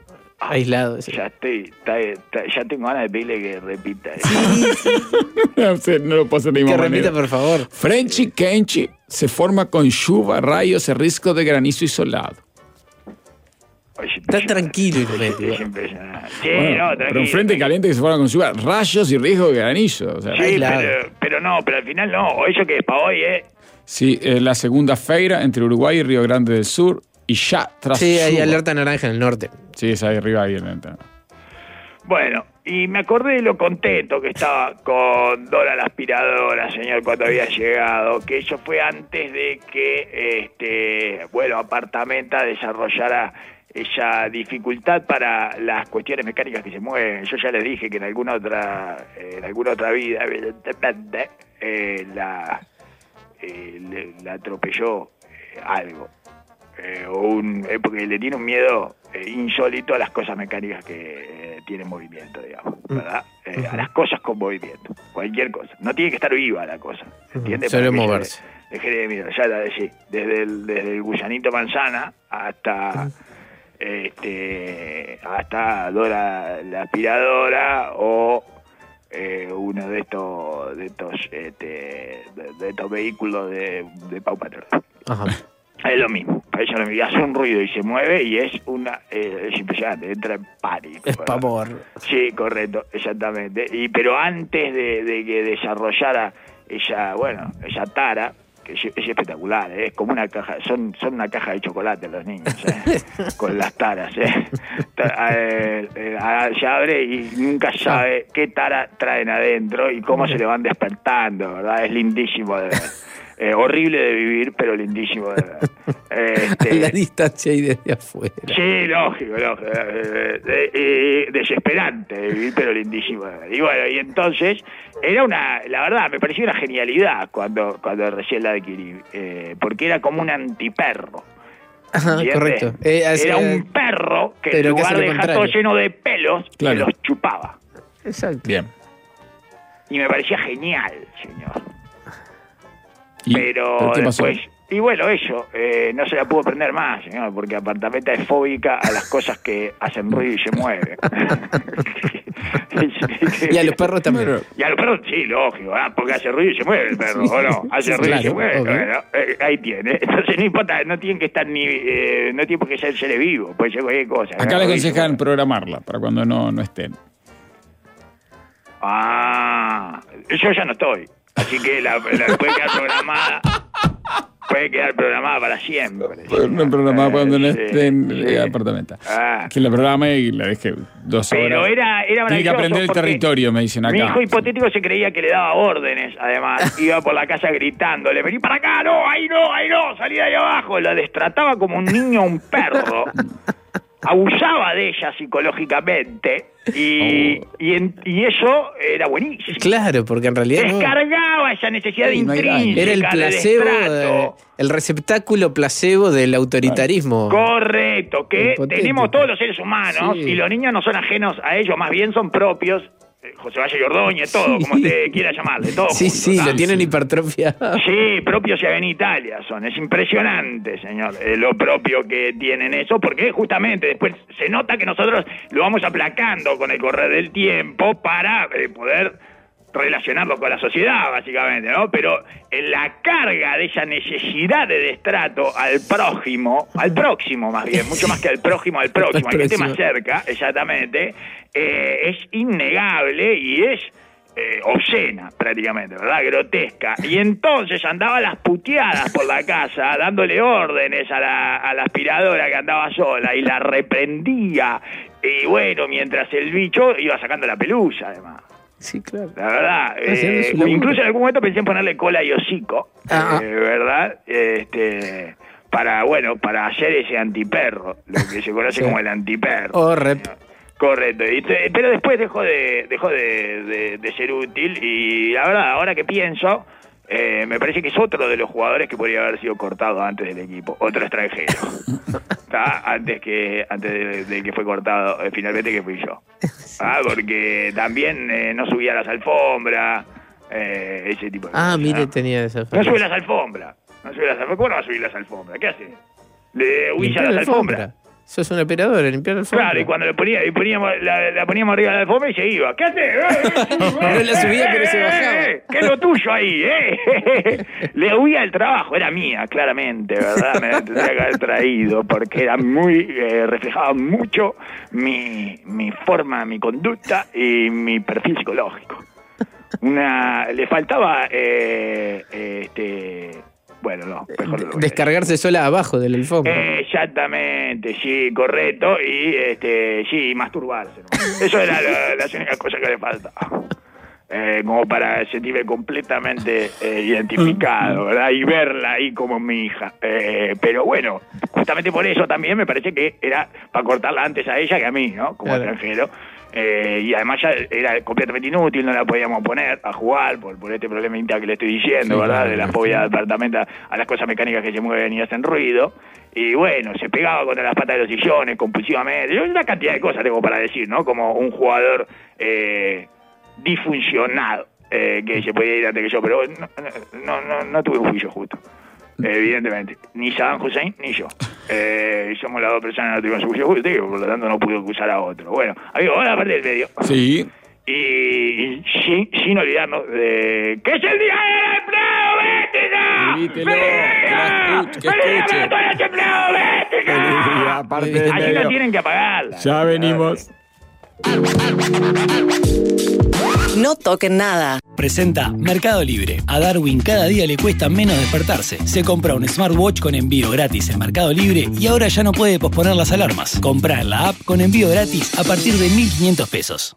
Aislado. Sí. Ya estoy, está- está- ya tengo ganas de pedirle que repita. No sé, no lo puedo hacer de Que ninguna repita, manera. por favor. Frenchy Kenchi se forma con lluvia, rayos y risco de granizo y solado. Está tranquilo y lo mete, Es igual. impresionante. Sí, Bueno, no, pero tranquilo. un frente caliente que se forma con lluvia, rayos y riesgo de granizo. O sea, Sí, aislado. pero, pero no, pero al final no. O eso que es para hoy, ¿eh? sí, es la segunda feira entre Uruguay y Río Grande del Sur. Y ya tras Sí, hay lluvia. alerta naranja en el norte. Sí, es ahí arriba, ahí en el... Bueno, y me acordé de lo contento que estaba con Dora la aspiradora, señor, cuando había llegado, que eso fue antes de que, este, bueno, Apartamenta desarrollara esa dificultad para las cuestiones mecánicas que se mueven. Yo ya les dije que en alguna otra, eh, en alguna otra vida, evidentemente, eh, la, eh, le- la atropelló eh, algo. Eh, o un, eh, porque le tiene un miedo eh, insólito a las cosas mecánicas que eh, tienen movimiento, digamos, ¿verdad? Eh, A las cosas con movimiento, cualquier cosa. No tiene que estar viva la cosa, ¿entiendes? Solo Para que moverse. se- Deje de mirar, ya la sí, desde el, desde el gusanito manzana hasta este hasta Dora la aspiradora o eh, uno de estos de estos este, de, de estos vehículos de, de Pau Patrol. Ajá. Es lo mismo, para ella lo mismo. Hace un ruido y se mueve y es una eh, es impresionante, entra en pánico. Es ¿verdad? pavor. Sí, correcto, exactamente. Y pero antes de, de que desarrollara ella, bueno, ella tara, que es, es espectacular, ¿eh? Es como una caja, son son una caja de chocolate los niños, ¿eh? Con las taras, ¿eh? Ta- eh, eh, ah, se abre y nunca sabe qué tara traen adentro y cómo se le van despertando, ¿verdad? Es lindísimo de ver. Eh, horrible de vivir, pero lindísimo de ver. Este, La distancia ahí desde afuera. Sí, lógico, lógico. Eh, eh, eh, desesperante de vivir, pero lindísimo. Y bueno, y entonces, era una, la verdad, me pareció una genialidad cuando, cuando recién la adquirí, eh, porque era como un antiperro. Ajá, ¿entiendes? correcto. Eh, así, Era eh, un perro que en pero que lugar hace lo de dejar todo contrario. lleno de pelos, Claro. se los chupaba. Exacto. Bien. Y me parecía genial, señor. ¿Y, Pero, ¿pero qué pasó? después, y bueno, eso, eh, no se la pudo prender más, señor, porque Apartamenta es fóbica a las cosas que hacen ruido y se mueven. Y a los perros también. Y a los perros, sí, lógico, ah, porque hace ruido y se mueve el perro, ¿o no? Hace Sí, ruido y se claro, mueve. obvio. Bueno, eh, ahí tiene. Entonces no importa, no tienen que estar ni, eh, no tiene por qué ser seres vivos, puede ser cualquier cosa. Acá le aconsejan programarla para cuando no, no estén. Ah, yo ya no estoy. Así que la, la puede quedar programada. Puede quedar programada para siempre. No programada para cuando no Sí, estén en sí. el apartamento. Ah. Que la programe y la deje dos Pero horas. era, era Tiene que maravilloso aprender el porque territorio, me dicen Mi acá. hijo hipotético se creía que le daba órdenes, además. Iba por la casa gritándole, vení para acá, no, ahí no, ahí no, salí de ahí abajo. La destrataba como un niño a un perro. Abusaba de ella psicológicamente. Y, Oh. y, en- y eso era buenísimo. Claro, porque en realidad no. Descargaba esa necesidad Sí, no hay daño. intrínseca Era el de placebo, destrato. eh, el receptáculo placebo del autoritarismo. Correcto, que Hipotético. tenemos todos los seres humanos Sí. y los niños no son ajenos a ellos, más bien son propios. eh, José Valle y Ordóñez, todo, Sí. como usted quiera llamarle, todo. Sí, junto, sí, ¿tá? lo tienen hipertrofia. Sí, propios y en Italia son. Es impresionante, señor, eh, lo propio que tienen eso, porque justamente después se nota que nosotros lo vamos aplacando con el correr del tiempo para eh, poder relacionarlo con la sociedad, básicamente, ¿no? Pero en la carga de esa necesidad de destrato al prójimo, al próximo más bien, mucho más que al prójimo, al próximo, al que esté más cerca, exactamente, eh, es innegable y es eh, obscena prácticamente, ¿verdad? Grotesca. Y entonces andaba a las puteadas por la casa, dándole órdenes a la, a la aspiradora que andaba sola y la reprendía. Y bueno, mientras el bicho iba sacando la pelusa, además. Sí, claro. La verdad, Haciendo eh, su laburo. incluso en algún momento pensé en ponerle cola y hocico, Ah, eh, ¿verdad? Este, para, bueno, para hacer ese antiperro, lo que se conoce Sí. como el antiperro. Oh, rep. Correcto, y te- pero después dejó de dejó de, de- de ser útil y la verdad, ahora que pienso, eh, me parece que es otro de los jugadores que podría haber sido cortado antes del equipo, otro extranjero. ¿Tá? Antes que antes de, de que fue cortado, eh, finalmente que fui yo. Ah, porque también eh, no subía las alfombras, eh, ese tipo de Ah, cosas. mire, ¿no? tenía esa No sube las alfombras, no sube las alfombras. ¿Cómo no va a subir las alfombras? ¿Qué hace? Le huilla Limpiar las la alfombras. alfombra. Sos un operador, limpiar el fondo. Claro, y cuando le ponía, y poníamos, la, la poníamos arriba de la alfombra y se iba. ¿Qué haces? No la subía, pero se bajaba. ¿Qué es lo tuyo ahí? ¿eh? Le huía el trabajo, era mía, claramente, ¿verdad? Me la tendría que haber traído, porque era muy, eh, reflejaba mucho mi, mi forma, mi conducta y mi perfil psicológico. Una, le faltaba, eh, este... Bueno, no, mejor no lo voy a Descargarse sola abajo del alfombra. Eh, exactamente, sí, correcto. Y este, sí, masturbarse, ¿no? Eso era la, las únicas cosas que le faltaba. Eh, como para sentirme completamente eh, identificado, ¿verdad? Y verla ahí como mi hija. Eh, pero bueno, justamente por eso también me parece que era para cortarla antes a ella que a mí, ¿no? Como Claro. extranjero. Eh, y además ya era completamente inútil, no la podíamos poner a jugar por, por este problemita que le estoy diciendo, Sí, ¿verdad? claro, De la sí. fobia de apartamento a las cosas mecánicas que se mueven y hacen ruido. Y bueno, se pegaba contra las patas de los sillones compulsivamente. Yo una cantidad de cosas tengo para decir, ¿no? Como un jugador eh, disfuncionado eh, que se podía ir antes que yo, pero no, no, no, no tuve un juicio justo. Evidentemente, ni Saddam Hussein ni yo. Eh, somos las dos personas que no tuvimos un juicio justo y por lo tanto no pude acusar a otro. Bueno, amigo, vamos a partir del medio. Sí. Y, y sin, sin olvidarnos de que es el día del empleado doméstico. Grítelo, ¡Feliz que la día! escuche, que ¡Feliz día escuche! para todos los empleados domésticos! Feliz día, aparte del Así medio. no tienen que apagarla. Ya venimos. No toquen nada. Presenta Mercado Libre. A Darwin cada día le cuesta menos despertarse. Se compra un smartwatch con envío gratis en Mercado Libre y ahora ya no puede posponer las alarmas. Comprá en la app con envío gratis a partir de mil quinientos pesos.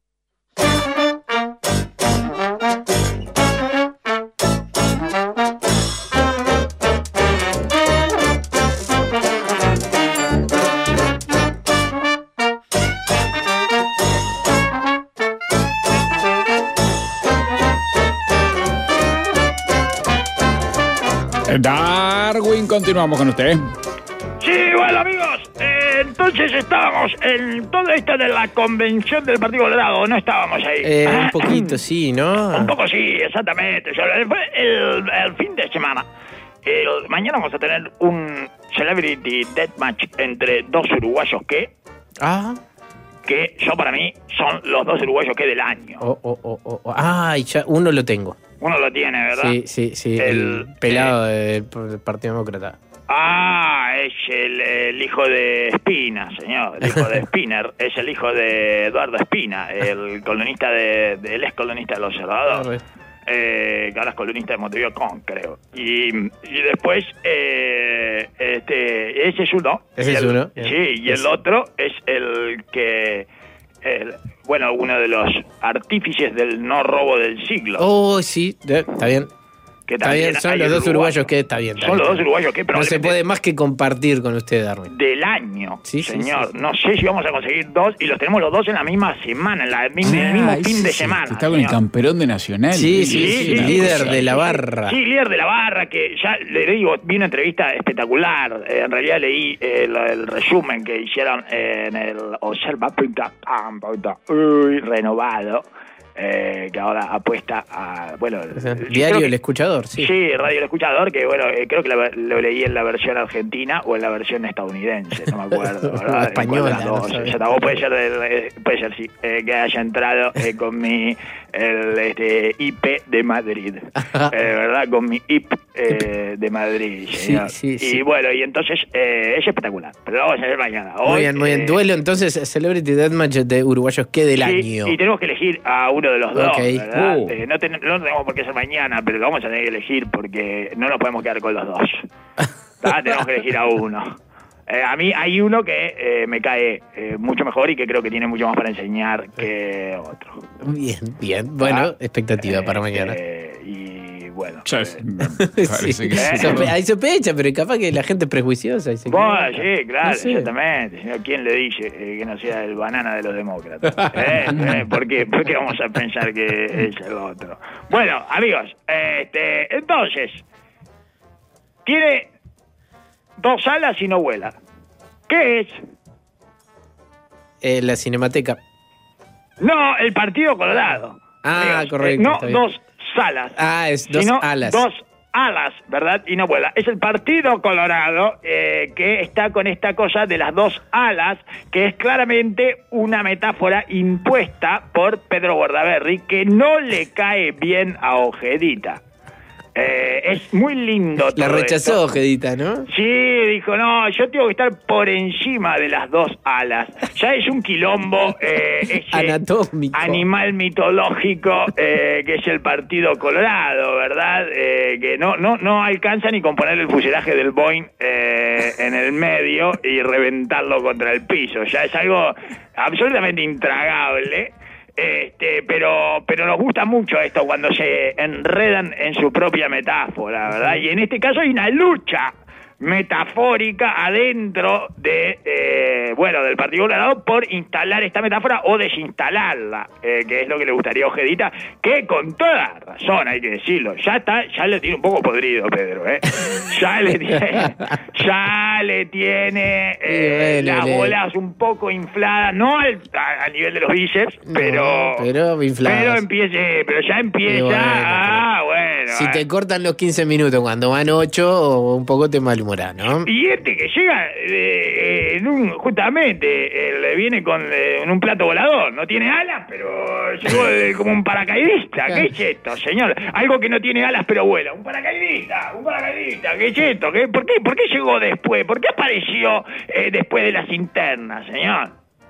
Darwin, continuamos con usted. Sí, bueno, amigos, eh, entonces estábamos en todo esto de la convención del Partido Colorado, no estábamos ahí. Eh, un poquito, sí, ¿no? Un poco sí, exactamente. Yo, fue el, el fin de semana. El, mañana vamos a tener un Celebrity Deathmatch entre dos uruguayos que, Ah, que yo para mí son los dos uruguayos que del año. oh, oh, oh, oh, oh. Ah, y ya uno lo tengo. Uno lo tiene, ¿verdad? Sí, sí, sí. El- El, pelado del, del Partido Demócrata. Ah, es el, el hijo de Espina, señor. El hijo de Spinner. Es el hijo de Eduardo Espina, el columnista de, de- el ex columnista del Observador. Eh, que ahora es columnista de Montevideo Con, creo. Y, y después, eh, este, ese es uno. Ese Y es el- uno. Sí, y el otro es el que, el, bueno, uno de los artífices del no robo del siglo. Oh, sí, eh, está bien. que Está también bien, son hay los dos uruguayos. uruguayos que está bien. está Son bien, los dos está bien. uruguayos que No se probablemente puede más que compartir con usted, Darwin. del año, Sí, sí, señor. sí. No sé si vamos a conseguir dos y los tenemos los dos en la misma semana, en la, misma- en el mismo Ah, fin ese de es el semana. que está con el señor. camperón de Nacional. Sí, sí, sí, una líder cosa. de la barra. Sí, líder de la barra, que ya le digo, vi una entrevista espectacular. Eh, en realidad leí eh, el, el resumen que hicieron en el observa punto com punto uy, renovado, eh, que ahora apuesta a, bueno, yo creo Diario que- El Escuchador, sí. Sí, Radio El Escuchador, que bueno, eh, creo que la- lo leí en la versión argentina o en la versión estadounidense, no me acuerdo, ¿verdad? O española, En cuál de las no dos. sabes. Ya está, o puede ser, del, eh, puede ser sí, eh, que haya entrado eh, con mi el, este, I P de Madrid, eh, ¿verdad? Con mi I P eh, de Madrid, señor. Sí, sí, y sí. bueno, y entonces eh, es espectacular, pero lo vamos a hacer mañana. Hoy, Muy bien, muy bien. eh, Duelo entonces, Celebrity Deathmatch de uruguayos que del Sí, año. y tenemos que elegir a uno de los dos, Ok. ¿verdad? Uh. Eh, no, ten- no tenemos por qué ser mañana, pero lo vamos a tener que elegir porque no nos podemos quedar con los dos. ¿Tá? Tenemos que elegir a uno. Eh, a mí hay uno que eh, me cae eh, mucho mejor y que creo que tiene mucho más para enseñar que otro. Bien, bien. Bueno, Ah, expectativa para mañana. Eh, y bueno. Ya eh, es- me parece Sí. que sí. Sope- hay sospecha, pero capaz que la gente es prejuiciosa. Y se Bueno, equivoca. sí, claro, No sé. exactamente. Señor, ¿quién le dice eh, que no sea el banana de los demócratas? ¿Eh? ¿Eh? ¿Por qué? ¿Por qué vamos a pensar que es el otro? Bueno, amigos, este, entonces, tiene dos alas y no vuela. ¿Qué es? Eh, la Cinemateca. No, el Partido Colorado. Ah, Amigos, correcto, eh, no está bien. dos salas. Ah, es dos sino alas. Dos alas, ¿verdad? Y no vuela. Es el Partido Colorado eh, que está con esta cosa de las dos alas, que es claramente una metáfora impuesta por Pedro Bordaberry, que no le cae bien a Ojedita. Eh, es muy lindo todo La rechazó esto. Ojedita, ¿no? Sí, dijo, no, yo tengo que estar por encima de las dos alas. Ya es un quilombo eh, ese anatómico, animal mitológico eh, que es el Partido Colorado, ¿verdad? Eh, que no, no, no alcanza ni con poner el fuselaje del Boeing eh, en el medio y reventarlo contra el piso. Ya es algo absolutamente intragable. Este, pero pero nos gusta mucho esto cuando se enredan en su propia metáfora, ¿verdad? Y en este caso hay una lucha metafórica adentro de eh, bueno del Partido Colorado por instalar esta metáfora o desinstalarla, eh, que es lo que le gustaría a Ojedita, que con toda razón hay que decirlo, ya está, ya le tiene un poco podrido Pedro, eh, ya le tiene, ya le tiene eh, bueno, las le... bolas un poco infladas, no al, a, a nivel de los bíceps, pero no, pero infladas, pero empiece, pero ya empieza, bueno, ah, bueno, si eh. te cortan los quince minutos cuando van ocho, un poco te malhumorás, ¿no? Y este que llega eh, en un, justamente, eh, le viene con eh, en un plato volador, no tiene alas, pero llegó eh, como un paracaidista. ¿Qué es esto, señor? Algo que no tiene alas pero vuela, un paracaidista, un paracaidista. ¿Qué es esto? ¿Qué, por, qué, ¿Por qué llegó después? ¿Por qué apareció eh, después de las internas, señor?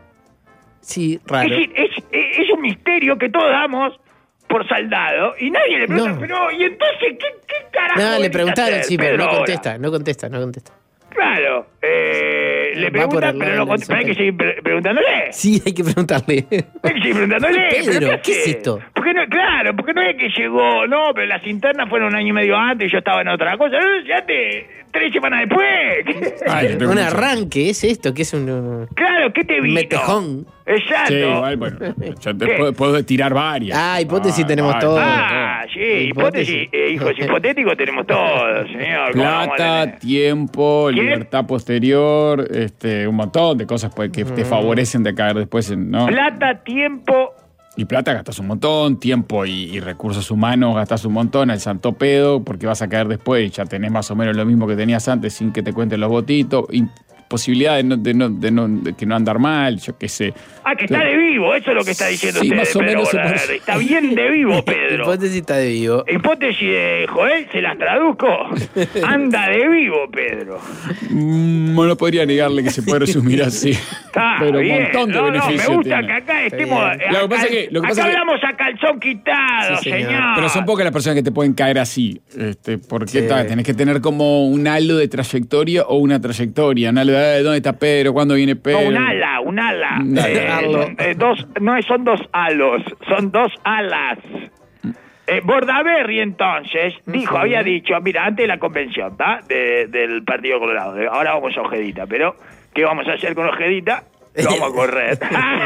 Sí, raro. Es, es, es, es un misterio que todos damos por saldado y nadie le pregunta, No. pero ¿y entonces qué, qué carajo? No, le venís a preguntaron, hacer, sí, pero Pedro, no ahora? contesta, no contesta, no contesta. Claro, eh, le Va por preguntan, el lado pero no del contesta. Pero hay que seguir pre- preguntándole. Sí, hay que preguntarle. Hay que seguir preguntándole. Pedro, ¿pero ¿qué es hace? esto? Porque no, claro, porque no es que llegó, no, pero las internas fueron un año y medio antes y yo estaba en otra cosa. No, ya te, tres semanas después. Ay, le tengo Un mucho. arranque, ¿es esto? ¿Qué es un, un Claro, ¿qué te vino? metejón? Exacto. Sí, igual, bueno, yo te ¿Qué? puedo, puedo tirar varias. Ah, hipótesis Ah, tenemos varias. todo. Ah, sí, hipótesis, Hipótesis. eh, hijos hipotéticos tenemos todos, señor. ¿Cómo vamos a Plata, tener? tiempo, ¿Quién? libertad posterior, este, un montón de cosas pues, que te favorecen de caer después en, ¿no? Plata, tiempo. Y plata gastas un montón, tiempo y, y recursos humanos gastas un montón al santo pedo, porque vas a caer después y ya tenés más o menos lo mismo que tenías antes sin que te cuenten los votitos. Y posibilidad de, no, de, no, de, no, de que no andar mal, yo qué sé. Ah, que está de vivo, eso es lo que está diciendo Sí, usted, más o Pedro menos se Bordaberry. parece. Está bien de vivo, Pedro. Hipótesis está de vivo. Hipótesis de Joel, se las traduzco. Anda de vivo, Pedro. Mm, no podría negarle que se puede resumir así. Está Pero bien. un montón de no, no, beneficios me gusta tiene. que acá estemos. bien. Lo que a pasa cal- es que- lo que acá pasa es que- hablamos a calzón quitado, Sí, señor. señor. Pero son pocas las personas que te pueden caer así. Este, porque Sí. ta, tenés que tener como un halo de trayectoria o una trayectoria. Un halo de, ¿dónde está Pedro? ¿Cuándo viene Pedro? No, un ala, un ala. Un ala. Eh, son, eh, dos, no son dos halos, son dos alas. Eh, Bordaberry entonces dijo, había dicho, mira, antes de la convención, ¿tá? De, del Partido Colorado, de- ahora vamos a Ojedita, pero ¿qué vamos a hacer con Ojedita? Lo vamos a correr.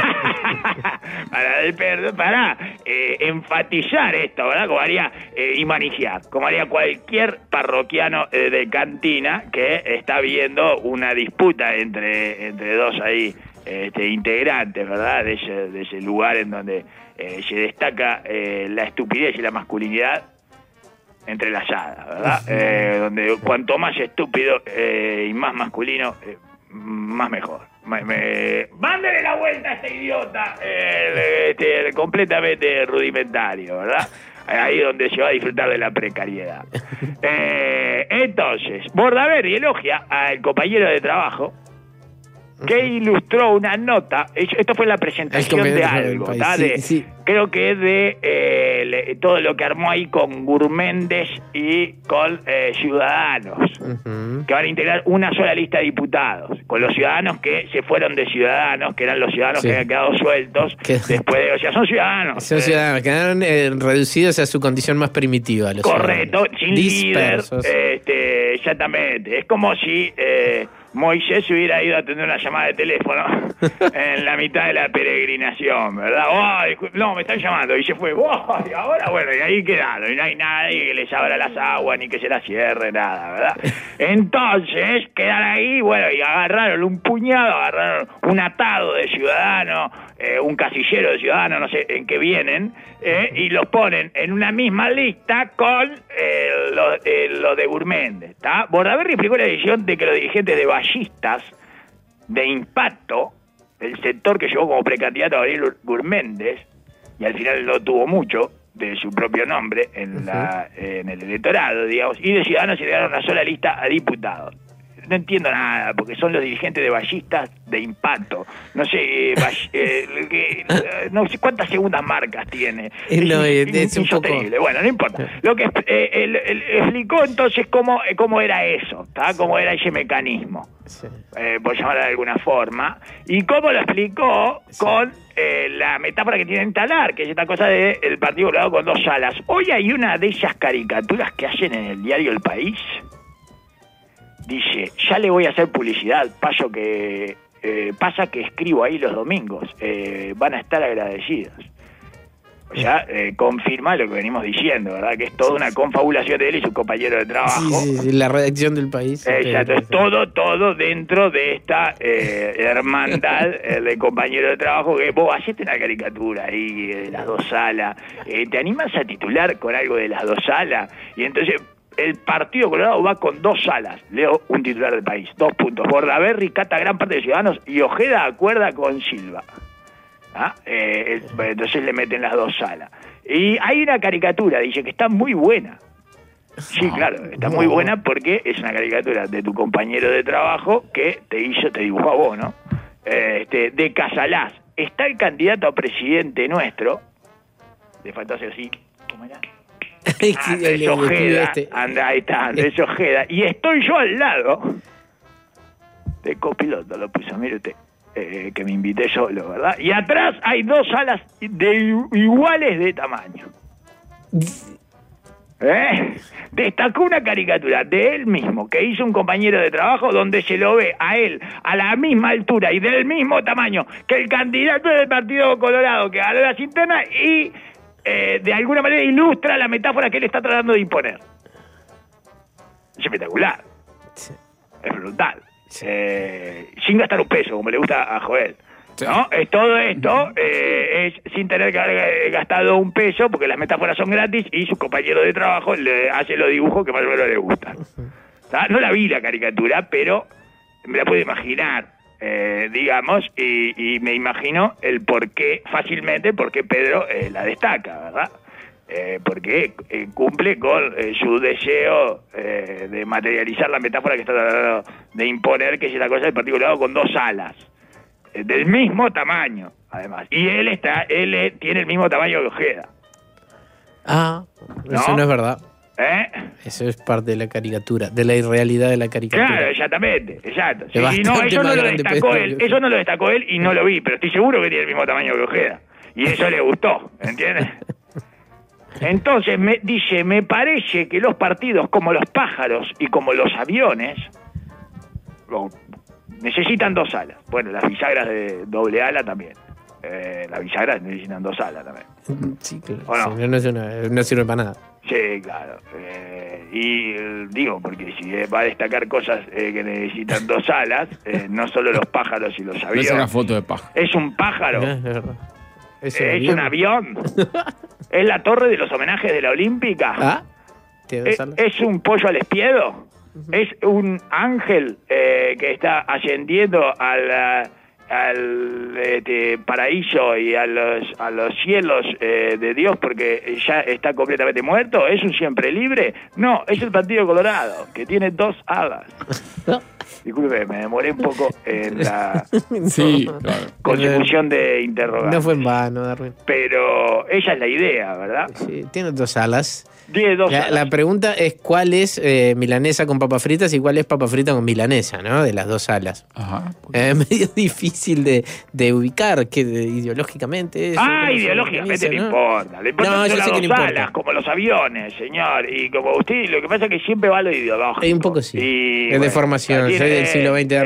para, para, para eh, enfatizar esto, ¿verdad? Como haría eh, y manijear, como haría cualquier parroquiano eh, de cantina que está viendo una disputa entre, entre dos ahí este, integrantes, ¿verdad? De ese, de ese lugar en donde eh, se destaca eh, la estupidez y la masculinidad entrelazada, ¿verdad? Eh, donde cuanto más estúpido eh, y más masculino, eh, más mejor. Me, me... ¡Mándale la vuelta a este idiota! Eh, este, completamente rudimentario, ¿verdad? Ahí donde se va a disfrutar de la precariedad. Eh, entonces, Bordaberry elogia al compañero de trabajo que ilustró una nota. Esto fue la presentación de algo, ¿tá? Sí, De, sí. Creo que es de eh, le- todo lo que armó ahí con Gurméndez y con eh, Ciudadanos, Ujú. que van a integrar una sola lista de diputados, con los ciudadanos que se fueron de Ciudadanos, que eran los ciudadanos Sí. que habían quedado sueltos Que- después de... O sea, son ciudadanos. Son eh, ciudadanos, quedaron eh, reducidos a su condición más primitiva. Los Correcto, ciudadanos. sin Dispersos. líder, este, exactamente. Es como si eh, Moisés hubiera ido a atender una llamada de teléfono en la mitad de la peregrinación, ¿verdad? Ay, no, me están llamando, y se fue. Ay, ahora, bueno, y ahí quedaron, y no hay nadie que les abra las aguas, ni que se las cierre, nada, ¿verdad? Entonces, quedan ahí, bueno, y agarraron un puñado, agarraron un atado de ciudadanos, eh, un casillero de Ciudadanos, no sé en qué vienen, eh, y los ponen en una misma lista con eh, lo, eh, lo de Gurméndez. ¿Tá? Bordaberry explicó la decisión de que los dirigentes de ballistas de impacto, el sector que llevó como precandidato a Gabriel Gurméndez, y al final no tuvo mucho de su propio nombre en, uh-huh. la, en el electorado, digamos, y de Ciudadanos se le dieron una sola lista a diputados. No entiendo nada, porque son los dirigentes de ballistas de impacto. No sé, eh, ball- eh, que, eh, no sé cuántas segundas marcas tiene. Es, lo, es, es un poco... Bueno, no importa. Lo que eh, él, él explicó entonces cómo, cómo era eso, ¿tá? Cómo era ese mecanismo, sí. eh, por llamarlo de alguna forma, y cómo lo explicó sí. con eh, la metáfora que tiene en Talar, que es esta cosa del de Partido Colorado con dos alas. Hoy hay una de esas caricaturas que hacen en el diario El País. Dice, ya le voy a hacer publicidad, paso que eh, pasa que escribo ahí los domingos, eh, van a estar agradecidos. O sea, eh, confirma lo que venimos diciendo, ¿verdad? Que es toda una confabulación de él y su compañero de trabajo. Sí, sí, sí, la redacción del País. Exacto, es todo, todo dentro de esta eh, hermandad eh, de compañero de trabajo que vos hacete una caricatura ahí de las dos salas, eh, ¿te animas a titular con algo de las dos salas? Y entonces... El Partido Colorado va con dos salas. Leo un titular del País. Dos puntos. Bordaberry cata gran parte de Ciudadanos y Ojeda acuerda con Silva. ¿Ah? Eh, el, entonces le meten las dos salas. Y hay una caricatura, dice que está muy buena. Sí, claro, está muy buena porque es una caricatura de tu compañero de trabajo que te hizo, te dibujó a vos, ¿no? Eh, este, de Casalás. Está el candidato a presidente nuestro. Le faltó hacer así. ¿Cómo era? Andrés Ojeda, este. anda, ahí está, Andrés Ojeda, y estoy yo al lado de copiloto, lo puso, mire usted, eh, que me invité solo, ¿verdad? Y atrás hay dos salas de iguales de tamaño. ¿Eh? Destacó una caricatura de él mismo que hizo un compañero de trabajo donde se lo ve a él a la misma altura y del mismo tamaño que el candidato del Partido Colorado que ganó las internas y Eh, de alguna manera ilustra la metáfora que él está tratando de imponer. Es espectacular. Sí. Es brutal. Sí. Eh, sin gastar un peso, como le gusta a Joel. Sí. ¿No? Es todo esto eh, es sin tener que haber gastado un peso, porque las metáforas son gratis y su compañero de trabajo le hace los dibujos que más o menos le gustan. ¿Tá? No la vi la caricatura, pero me la puedo imaginar. Eh, digamos, y, y me imagino el por qué, fácilmente, por qué Pedro eh, la destaca, ¿verdad? Eh, porque eh, cumple con eh, su deseo eh, de materializar la metáfora que está tratando de imponer, que es la cosa del Partido Colorado con dos alas, eh, del mismo tamaño, además. Y él está, él eh, tiene el mismo tamaño que Ojeda. Ah, ¿no? Eso no es verdad. ¿Eh? Eso es parte de la caricatura, de la irrealidad de la caricatura. Claro, exactamente, exacto. Sí, y no, eso no lo destacó él, eso no lo destacó él y no lo vi, pero estoy seguro que tiene el mismo tamaño que Ojeda. Y eso le gustó, ¿entiendes? Entonces, me dice, me parece que los partidos como los pájaros y como los aviones lo, necesitan dos alas. Bueno, las bisagras de doble ala también. Eh, las bisagras necesitan dos alas también. Sí, claro. ¿O no? Sí, no, sirve, no sirve para nada. Sí, claro. Eh, y eh, digo, porque si va a destacar cosas eh, que necesitan dos alas, eh, no solo los pájaros y los aviones. Es una foto de pájaro. Es un pájaro. Es, es, es un avión. Es la torre de los homenajes de la Olímpica. ¿Ah? Es, es un pollo al espiedo. Uh-huh. Es un ángel eh, que está ascendiendo a la... al este, paraíso y a los a los cielos eh, de Dios porque ya está completamente muerto. ¿Es un siempre libre? No, es el Partido Colorado, que tiene dos alas. Disculpe, me demoré un poco en la sí, claro. consecución de interrogantes. No fue en vano, Darwin. Pero ella es la idea, ¿verdad? Sí, tiene dos alas. Tiene dos la, alas. La pregunta es cuál es eh, milanesa con papas fritas y cuál es papa frita con milanesa, ¿no? De las dos alas. Ajá. Es eh, medio difícil de, de ubicar que de, ideológicamente. Eso, ah, ideológicamente no, ¿no? importa. Le importa no, son las dos no alas, como los aviones, señor. Y como usted, lo que pasa es que siempre va lo ideológico. Hay un poco sí. Y, es bueno, de formación, soy del siglo veinte. Ella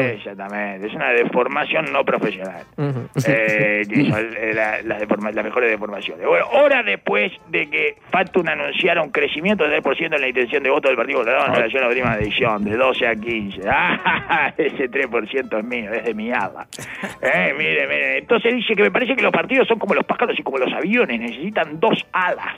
Exactamente, es una deformación no profesional. Ujú. Eh, que son la- las, deforma- las mejores deformaciones. Bueno, horas después de que Factum anunciara un crecimiento del tres por ciento en la intención de voto del Partido Colorado en relación a la última edición, de doce a quince. ¡Ah! Ese tres por ciento es mío, es de mi ala. Eh, mire, mire. Entonces dice que me parece que los partidos son como los pájaros y como los aviones, necesitan dos alas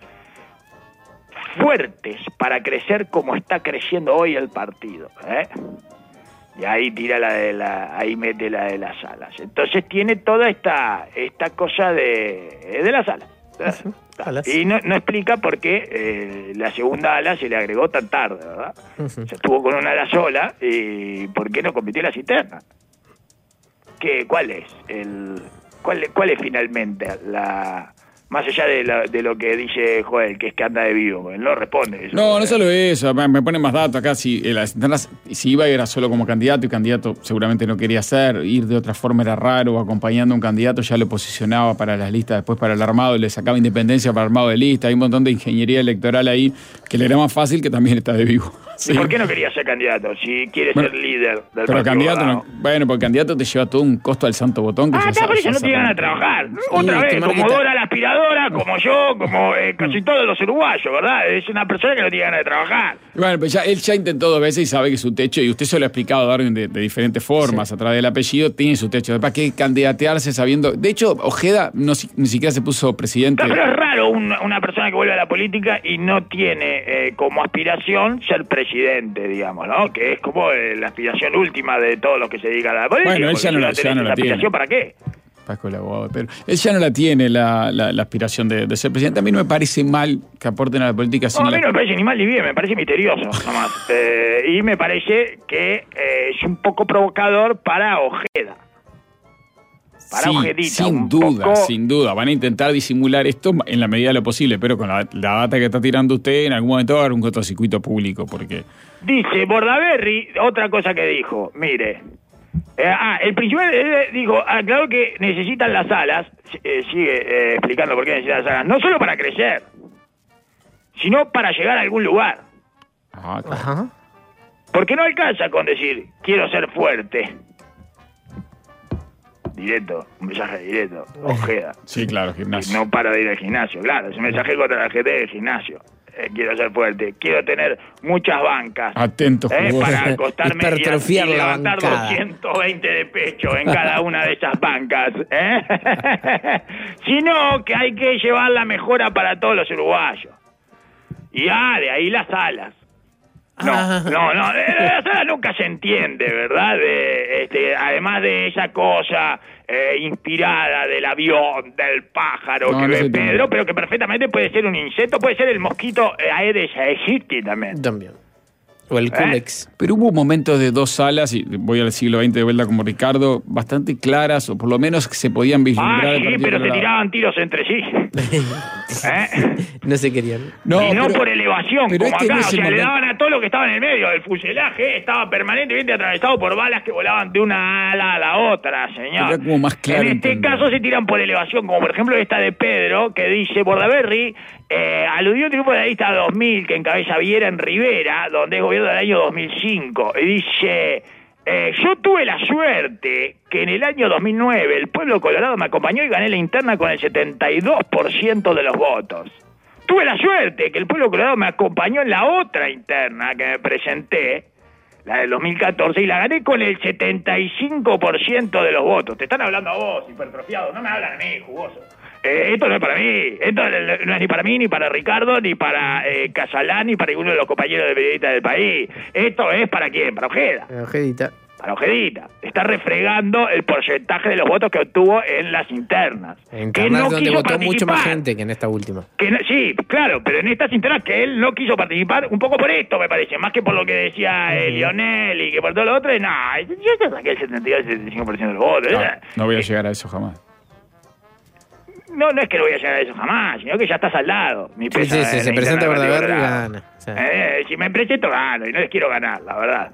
fuertes para crecer como está creciendo hoy el partido, ¿eh? Y ahí tira la de la, ahí mete la de las alas. Entonces tiene toda esta esta cosa de, de las alas. Uh-huh. Alas. Y no, no explica por qué eh, la segunda ala se le agregó tan tarde, ¿verdad? Uh-huh. Se estuvo con una ala sola y ¿por qué no compitió las internas? ¿Qué, cuál es el cuál, cuál es finalmente la más allá de, la, de lo que dice Joel, que es que anda de vivo? Él no responde eso. No, no solo eso, me me ponen más datos acá. Si, eh, las internas, si iba era solo como candidato y candidato seguramente no quería ser, ir de otra forma era raro, acompañando a un candidato ya lo posicionaba para las listas, después para el armado, le sacaba independencia para el armado de lista. Hay un montón de ingeniería electoral ahí que le era más fácil que también está de vivo. Sí. ¿Y por qué no quería ser candidato? Si quiere Bueno, ser líder del Pero Partido candidato Colorado. no. Bueno, porque candidato te lleva todo un costo al santo botón. Que Ah, ya está, sa- por eso ya no te llegan a saben. trabajar. Sí, Otra te vez, como Marquita. Dora la aspiradora, como yo, como eh, casi todos los uruguayos, ¿verdad? Es una persona que no tiene ganas de trabajar. Bueno, pues ya, él ya intentó dos veces y sabe que su techo, y usted se lo ha explicado, Darwin, de, de diferentes formas, a través del apellido, tiene su techo. ¿Para qué candidatearse sabiendo? De hecho, Ojeda no, si- ni siquiera se puso presidente. Claro, pero es raro un- una persona que vuelve a la política y no tiene eh, como aspiración ser presidente, digamos, ¿no? Que es como eh, la aspiración última de todos los que se dedican a la política. Bueno, él ya porque no si la- tenés ya no la esa tiene. aspiración, ¿para qué? Pasco el abogado, pero él ya no la tiene la, la, la aspiración de, de ser presidente. A mí no me parece mal que aporten a la política sin No, a mí la- no me parece ni mal ni bien, me parece misterioso, nomás. Eh, y me parece que eh, es un poco provocador para Ojeda. Para Sí, Ojedita, sin un duda, poco- sin duda. Van a intentar disimular esto en la medida de lo posible, pero con la, la data que está tirando usted, en algún momento va a haber un cortocircuito público, porque... Dice Bordaberry, otra cosa que dijo, mire. Eh, ah, el principal eh, dijo, aclaró que necesitan las alas, eh, sigue eh, explicando por qué necesitan las alas, no solo para crecer, sino para llegar a algún lugar. Ah, claro. Ajá. Porque no alcanza con decir, quiero ser fuerte. Directo, un mensaje directo, Ojeda. Sí, claro, gimnasio. No para de ir al gimnasio, claro, es un mensaje contra la gente del gimnasio. Eh, quiero ser fuerte, quiero tener muchas bancas. Atento, eh, jugoso. para acostarme y, Hipertrofiar y la levantar bancada. doscientos veinte de pecho en cada una de esas bancas. ¿eh? Sino que hay que llevar la mejora para todos los uruguayos. Y ah, de ahí las alas. No, Ah. no, no, de, de las alas nunca se entiende, ¿verdad? De, este, además de esa cosa eh, inspirada del avión, del pájaro No, que no ve se entiende. Pedro, pero que perfectamente puede ser un insecto, puede ser el mosquito eh, Aedes aegypti también. También. O el Culex. Pero hubo momentos de dos salas, y voy al siglo veinte de vuelta como Ricardo, bastante claras, o por lo menos que se podían vislumbrar. Ah, el sí, Partido pero se Colorado. tiraban tiros entre sí. ¿Eh? No se querían. y no pero- por elevación, pero como este acá. no O es el sea, le momento. daban a todo lo que estaba en el medio. El fuselaje estaba permanentemente atravesado por balas que volaban de una ala a la otra, señor. Era como más claro en este entender. caso se tiran por elevación, como por ejemplo esta de Pedro, que dice, Bordaberry eh, aludió a un triunfo de la lista dos mil que encabeza Viera en Rivera, donde es gobierno del año dos mil cinco. Y dice... Eh, yo tuve la suerte que en el año dos mil nueve el pueblo colorado me acompañó y gané la interna con el setenta y dos por ciento de los votos. Tuve la suerte que el pueblo colorado me acompañó en la otra interna que me presenté, la del dos mil catorce, y la gané con el setenta y cinco por ciento de los votos. Te están hablando a vos, hipertrofiado, no me hablan a mí, jugoso. Eh, esto no es para mí, esto no es ni para mí, ni para Ricardo, ni para eh, Casalán, ni para ninguno de los compañeros de periodistas del país. Esto es para quién, para Ojeda. Ojedita. Para Ojedita. Está refregando el porcentaje de los votos que obtuvo en las internas. En que internas no donde quiso votó mucho más participar. gente que en esta última. Que no- sí, claro, pero en estas internas que él no quiso participar, un poco por esto me parece, más que por lo que decía eh, Lionel y que por todo lo otro, no, yo ya saqué el setenta y dos, setenta y cinco por ciento de los votos. No, ¿eh? no voy a llegar a eso jamás. No, no es que no voy a llegar a eso jamás, sino que ya está saldado. Mi Sí, pesa sí, en sí, la se presenta interna del Bordaberry y Partido gana. O sea, Colorado. Eh, si me presento, gano, y no les quiero ganar, la verdad.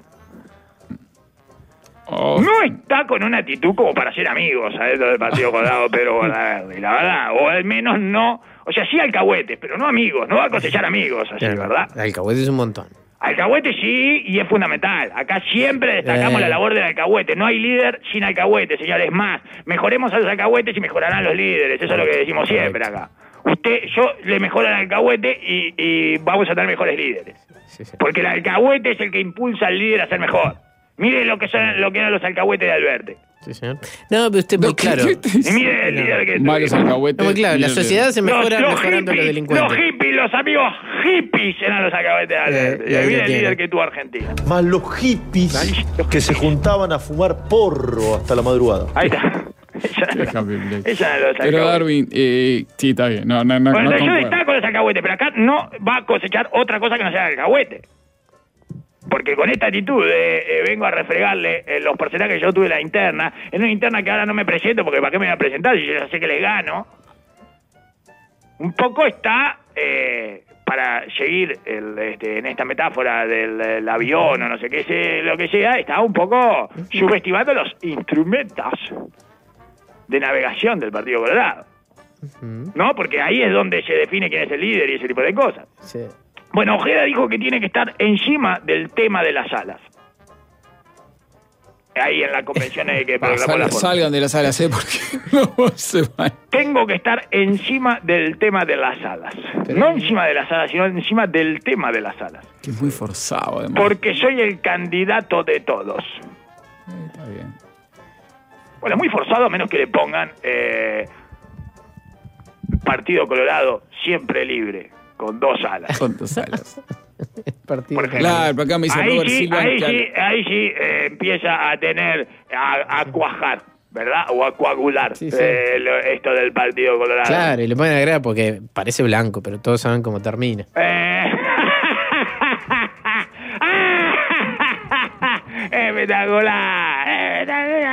Oh, No está con una actitud como para ser amigos adentro del Partido Colorado Pedro Bordaberry, la verdad. O al menos no, o sea, sí alcahuetes, pero no amigos, no va a cosechar amigos así, claro, ¿verdad? Alcahuete es un montón. Alcahuete sí, y es fundamental. Acá siempre destacamos Eh. la labor del alcahuete. No hay líder sin alcahuete, señores. Más, mejoremos a los alcahuetes y mejorarán los líderes. Eso es lo que decimos siempre acá. Usted, yo le mejoro al alcahuete y, y vamos a tener mejores líderes. Sí, sí. Porque el alcahuete es el que impulsa al líder a ser mejor. Mire lo que son lo que eran los alcahuetes de Alberti. Sí, señor. No, pero usted, muy claro. Y mire el líder que Malos tuvimos. alcahuetes. No, muy claro, la líder de- sociedad se mejora Los, los mejorando a los hippies, delincuentes. los hippies, los amigos hippies eran los alcahuetes de Alberti. Eh, Y ahí ahí viene lo el tiene. líder que tuvo Argentina. Más los hippies que se juntaban a fumar porro hasta la madrugada. Ahí está. Ella era- Déjame, Blake. ella era los Pero alcahuetes. Darwin, eh, sí, está bien. No, no, no, Bueno, no entonces yo concuerdo. destaco los alcahuetes, pero acá no va a cosechar otra cosa que no sea el alcahuete. Porque con esta actitud de eh, vengo a refregarle eh, los porcentajes que yo tuve en la interna, en una interna que ahora no me presento, porque ¿para qué me voy a presentar si yo ya sé que les gano? Un poco está, eh, para seguir el, este, en esta metáfora del, del avión o no sé qué sé, lo que sea, está un poco subestimando los instrumentos de navegación del Partido Colorado. ¿No? Porque ahí es donde se define quién es el líder y ese tipo de cosas. Sí. Bueno, Ojeda dijo que tiene que estar encima del tema de las alas. Ahí en la convención de que Ah, proclamó sal- la forma. salgan de las salas, ¿eh? Porque no se van. Tengo que estar encima del tema de las alas. Pero- No encima de las alas, sino encima del tema de las alas. Que es muy forzado, además. Porque soy el candidato de todos. Está bien. Bueno, muy forzado, a menos que le pongan eh, Partido Colorado siempre libre, con dos alas. Con dos salas. Partido Por ejemplo. Claro, pero acá me dice Ahí Robert sí, Silva ahí que- sí, ahí sí eh, empieza a tener, a, a cuajar, ¿verdad? O a coagular Sí, sí. eh, lo- esto del Partido Colorado. Claro, y le pueden agregar porque parece blanco, pero todos saben cómo termina. Eh... Espectacular,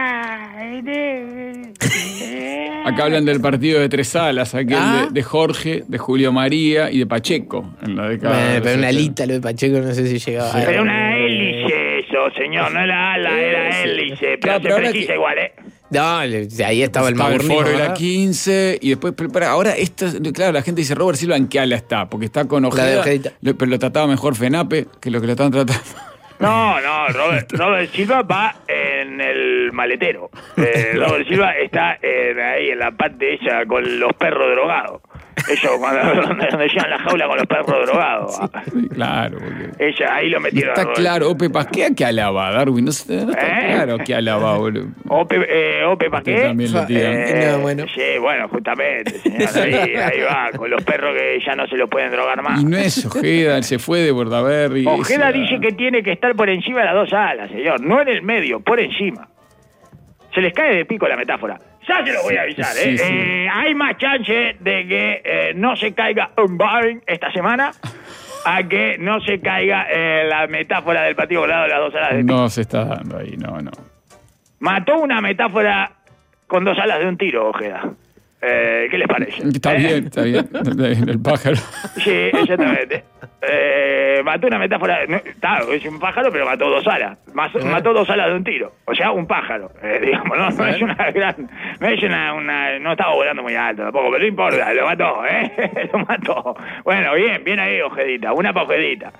espectacular. Acá hablan del partido de tres salas, aquel Ah. de, de Jorge, de Julio María y de Pacheco en la década. Bueno, de pero una setenta. alita lo de Pacheco no sé si llegaba. a- Era una hélice eso, señor, no era ala, era Sí. hélice, pero Claro, se pero ahora precisa que- igual, ¿eh? No, le- ahí estaba el Estaba el maburnismo, foro de la ¿verdad? quince y después, pero para, ahora esto, es- claro, la gente dice Robert Silva en qué ala está, porque está con La de Ojeda, Ojedita. lo- pero lo trataba mejor FENAPE que lo que lo están tratando. No, no, Robert, Robert Silva va en el maletero. Eh, Robert Silva está en- ahí en la parte esa con los perros drogados. Eso, cuando, donde, donde llevan la jaula con los perros drogados. Sí, claro, porque... Ella, ahí lo Y metieron. a está Robert claro, Silva. Ope Pasquea que alaba, Darwin, no, sé, no está ¿Eh? claro que alaba, boludo. Ope, eh, Ope, ¿para Que qué? también lo tiran. Eh, No, bueno. Sí, bueno, justamente, señor, ahí, ahí va, con los perros que ya no se los pueden drogar más. Y no es Ojeda, él se fue de Bordaberry. Ojeda ese- dice que tiene que estar por encima de las dos alas, señor, no en el medio, por encima. Se les cae de pico la metáfora. Ya se lo voy a avisar, Sí, ¿eh? sí. Eh, hay más chance de que eh, no se caiga un Boeing esta semana a que no se caiga eh, la metáfora del Partido Colorado de las dos alas de pico. No se está dando ahí, no, no. Mató una metáfora con dos alas de un tiro, Ojeda. Eh, ¿Qué les parece? Está ¿Eh? bien, está bien, está bien, el pájaro. Sí, exactamente. Eh, mató una metáfora. No, está, es un pájaro, pero mató dos alas. Mas- Mató dos alas de un tiro. O sea, un pájaro. Eh, digamos, no, no es una gran. No es una, una. No estaba volando muy alto tampoco, pero no importa, lo mató, ¿eh? Lo mató. Bueno, bien, bien ahí, Ojedita. Una pa' Ojedita.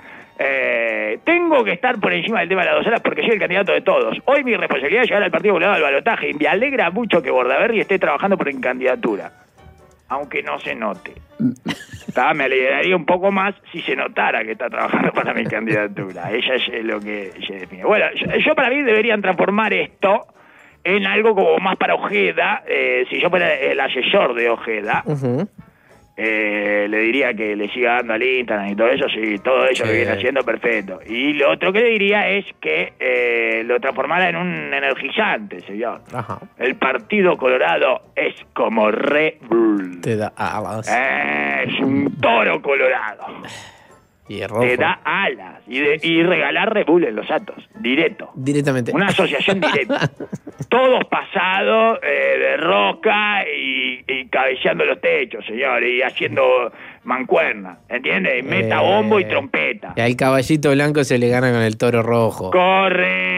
Eh, tengo que estar por encima del tema de las dos alas porque soy el candidato de todos. Hoy mi responsabilidad es llegar al Partido Colorado al balotaje y me alegra mucho que Bordaberry esté trabajando por mi candidatura. Aunque no se note. Está, me alegraría un poco más si se notara que está trabajando para mi candidatura. Ella es lo que se define. Bueno, yo, yo para mí deberían transformar esto en algo como más para Ojeda. Eh, si yo fuera el asesor de Ojeda, Ujú. eh, le diría que le siga dando al Instagram y todo eso, sí, todo eso Sí. que viene haciendo, perfecto. Y lo otro que le diría es que eh, lo transformara en un energizante, señor. Ajá. El Partido Colorado es como Red Bull. Te da alas. Eh, es un toro colorado. Y es rojo. Te da alas. Y, de, y regalar Red Bull en los atos, directo. Directamente. Una asociación directa. Todos pasados eh, de roca y, y cabeceando los techos, señor, y haciendo mancuerna, ¿entiendes? Y meta Eh. bombo y trompeta. Y al caballito blanco se le gana con el toro rojo. Correcto,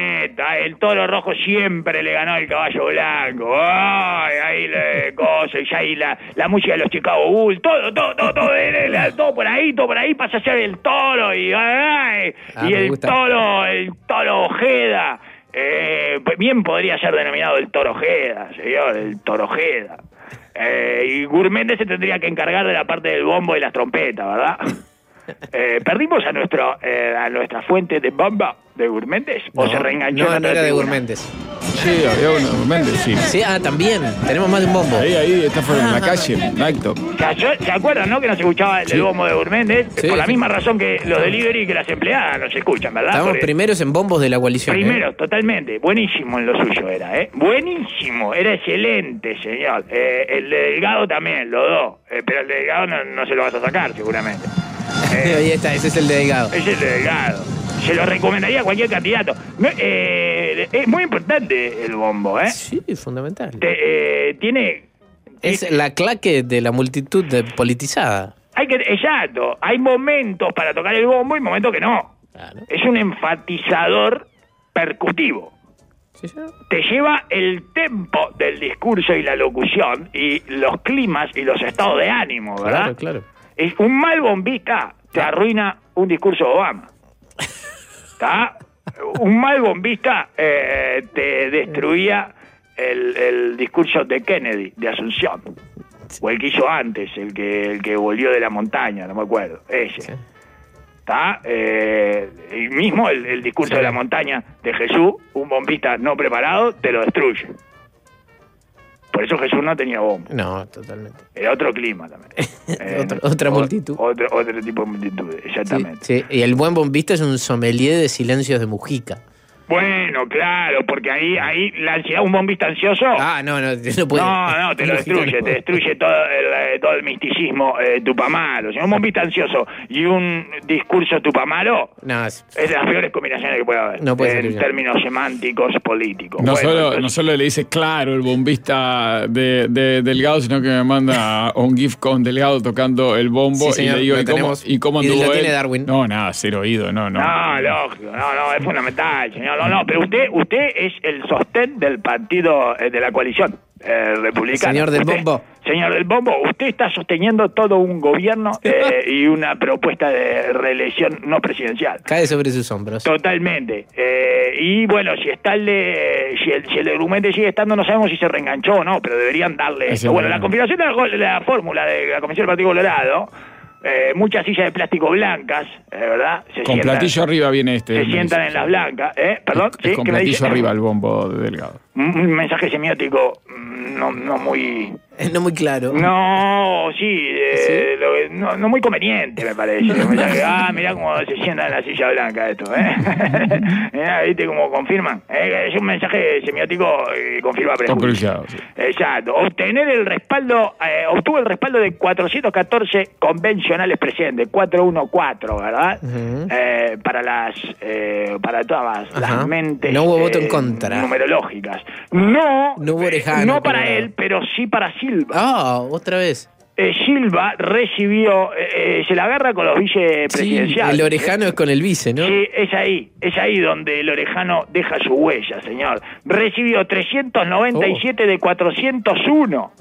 el toro rojo siempre le ganó el caballo blanco. Ay, ahí le cosa, y ya ahí la, la música de los Chicago Bulls, todo, todo, todo, todo, todo, todo por ahí, todo por ahí pasa a ser el toro y, ay, Ah, y me el gusta. toro, el toro Ojeda. Eh, pues bien podría ser denominado el toro Ojeda, señor, el toro Ojeda. Eh, y Gurméndez se tendría que encargar de la parte del bombo y las trompetas, ¿verdad? Eh, ¿Perdimos a nuestro eh, a nuestra fuente de bomba de Gurméndez? ¿O se reenganchó? No, en no otra era de tribuna? Gurméndez. Sí, había uno de Gurméndez, sí. Sí, ah, también. Tenemos más de un bombo. Ahí, ahí, está fuera en la calle, en Nightop. ¿Se, ¿Se acuerdan, no? Que no se escuchaba el Sí. del bombo de Gurméndez. Sí, Por la sí. misma razón que los delivery y que las empleadas no se escuchan, ¿verdad? Estábamos Porque- primeros en bombos de la coalición. ¿eh? Primero, totalmente. Buenísimo en lo suyo era, ¿eh? Buenísimo. Era excelente, señor. Eh, el de Delgado también, los dos. Eh, pero el de Delgado no, no se lo vas a sacar, seguramente. Eh, Ahí está, ese es el de Delgado. es el de Delgado. Se lo recomendaría a cualquier candidato. No, eh, es muy importante el bombo, ¿eh? Sí, fundamental. Te- eh, tiene... Es la claque de la multitud de politizada. Hay que, exacto. Hay momentos para tocar el bombo y momentos que no. Claro. Es un enfatizador percutivo. Sí, sí. Te lleva el tempo del discurso y la locución y los climas y los estados de ánimo, ¿verdad? Claro, claro. Es un mal bombista te arruina un discurso de Obama. ¿Está? Un mal bombista eh, te destruía el, el discurso de Kennedy, de Asunción. O el que hizo antes, el que el que volvió de la montaña, no me acuerdo. Ese. Sí. ¿Está? Eh, y mismo el, el discurso Sí. de la montaña de Jesús, un bombista no preparado, te lo destruye. Por eso Jesús no tenía bombo. No, totalmente. Era otro clima también. Otra- otra o- multitud. Otro, otro tipo de multitud, Sí, exactamente. sí. Y el buen bombista es un sommelier de silencios de Mujica. Bueno, claro, porque ahí ahí la ansiedad, un bombista ansioso... Ah, no, no, no puede. No, no, te lo Mujica destruye, no. te destruye todo el, eh, todo el misticismo eh, tupamaro. Si un bombista ansioso y un discurso tupamaro, No, es- es de las peores combinaciones que puede haber. No puede en salir bien. términos semánticos políticos. No, Bueno, solo, entonces- no solo le dice claro el bombista de, de Delgado, sino que me manda un GIF con Delgado tocando el bombo Sí, señor, y le digo, lo ¿y cómo, tenemos. ¿y cómo Y lo anduvo tiene él? Darwin. No, nada, cero oído, no, no. No, lógico, no, no, es fundamental, señor. No, no, pero usted usted es el sostén del partido, eh, de la coalición eh, republicana. Señor del Usted- bombo. Señor del bombo, usted está sosteniendo todo un gobierno eh, y una propuesta de reelección no presidencial. Cae sobre sus hombros. Totalmente. Eh, y bueno, si está el de, si el, si el de Grumete sigue estando, no sabemos si se reenganchó o no, pero deberían darle Ese esto. Bueno, no. la configuración de la, de la fórmula de la Comisión del Partido Colorado, eh, muchas sillas de plástico blancas, eh, ¿verdad? Se Con sientan- platillo arriba viene este. se me sientan dice. en las blancas, ¿eh? Perdón, Es ¿sí? con ¿Qué me platillo dice? arriba el bombo de Delgado. Un un mensaje semiótico mm, no, no muy... No muy claro. No, sí, eh, ¿Sí? lo que- no, no muy conveniente me parece. Un mensaje, ah, mirá cómo se sientan en la silla blanca esto, ¿eh? Mirá, viste cómo confirman. Eh, Es un mensaje semiótico que confirma Está prejuicio. cruciado, sí. Exacto. Obtener el respaldo, eh, obtuvo el respaldo de cuatrocientos catorce convencionales presentes, cuatrocientos catorce, ¿verdad? Ujú. eh, para las, eh, para todas las Ajá. mentes No hubo voto en eh, contra. numerológicas. No, No hubo eh, Orejano, no para Colorado. él, pero sí para Silva. Ah, otra vez. Eh, Silva recibió, eh, eh, se la agarra con los Sí, vicepresidenciales. el orejano es con el vice, ¿no? Sí, es ahí, es ahí donde el orejano deja su huella, señor. Recibió trescientos noventa y siete de cuatrocientos uno.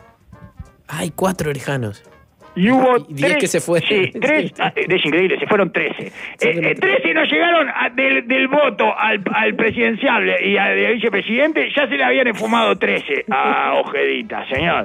Hay cuatro orejanos. Y hubo Y diez tres, que se fueron. Sí, tres, Sí. ah, es increíble, se fueron trece. Eh, eh, trece no llegaron a- del, del voto al, al presidencial y al, al vicepresidente, ya se le habían enfumado trece a Ojedita, señor.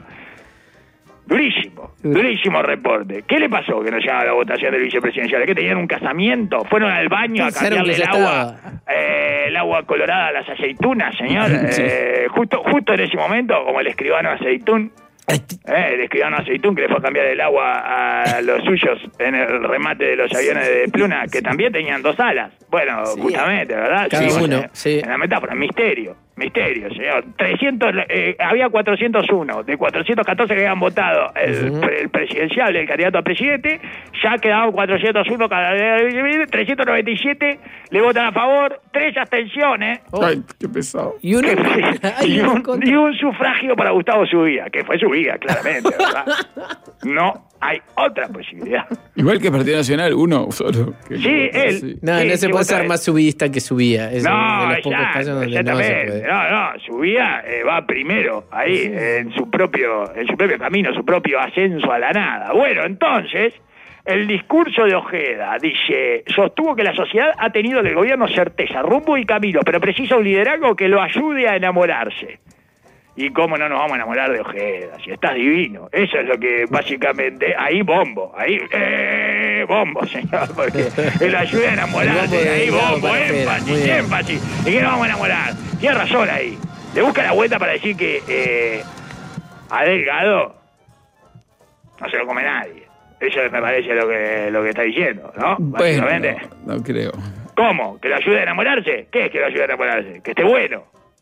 Durísimo, durísimo reporte. ¿Qué le pasó que no llegaba a la votación del vicepresidencial? ¿Es que tenían un casamiento? ¿Fueron al baño a Pensaron cambiarle que el ya agua, estaba. eh, el agua colorada a las aceitunas, señor? Sí. Eh, justo, justo en ese momento, como el escribano aceitún, eh, el escribano aceitún que le fue a cambiar el agua a los suyos en el remate de los aviones de Pluna, que también tenían dos alas. Bueno, Sí. justamente, ¿verdad? Cada Sí, uno, eh, sí. En la metáfora, misterio, misterio, señor. trescientos, eh, había cuatrocientos uno, de cuatrocientos catorce que habían votado el, Ujú. pre- el presidencial, el candidato a presidente, ya quedaban cuatrocientos uno, cada trescientos noventa y siete le votan a favor, tres abstenciones. Oh. Ay, qué pesado. Y uno. Hay y, uno en un, contra. y un sufragio para Gustavo Zubía, que fue Zubía, claramente, ¿verdad? No hay otra posibilidad. Igual que el Partido Nacional, uno solo. Que Sí, él. sí. No, Sí, no se sí, puede vos ser sabés. más subista que subía. Es uno No, de los pocos exacto, casos donde no se exactamente. puede. No, no, subía, eh, va primero ahí en su propio, en su propio camino, su propio ascenso a la nada. Bueno, entonces, el discurso de Ojeda dice, sostuvo que la sociedad ha tenido del gobierno certeza, rumbo y camino, pero precisa un liderazgo que lo ayude a enamorarse. ¿Y cómo no nos vamos a enamorar de Ojeda? Si estás divino. Eso es lo que básicamente... Ahí bombo. Ahí... Eh, bombo, señor. Porque él ayuda a enamorarse. El bombo Ahí dedicado bombo, para Ojeda. Muy énfasis, bien. énfasis. ¿De qué nos vamos a enamorar? Tiene razón ahí. Le busca la vuelta para decir que eh, a Delgado no se lo come nadie. Eso me parece lo que lo que está diciendo, ¿no? Bueno, Básicamente. no, no creo. ¿Cómo? ¿Que lo ayude a enamorarse? ¿Qué es que lo ayude a enamorarse? Que esté bueno.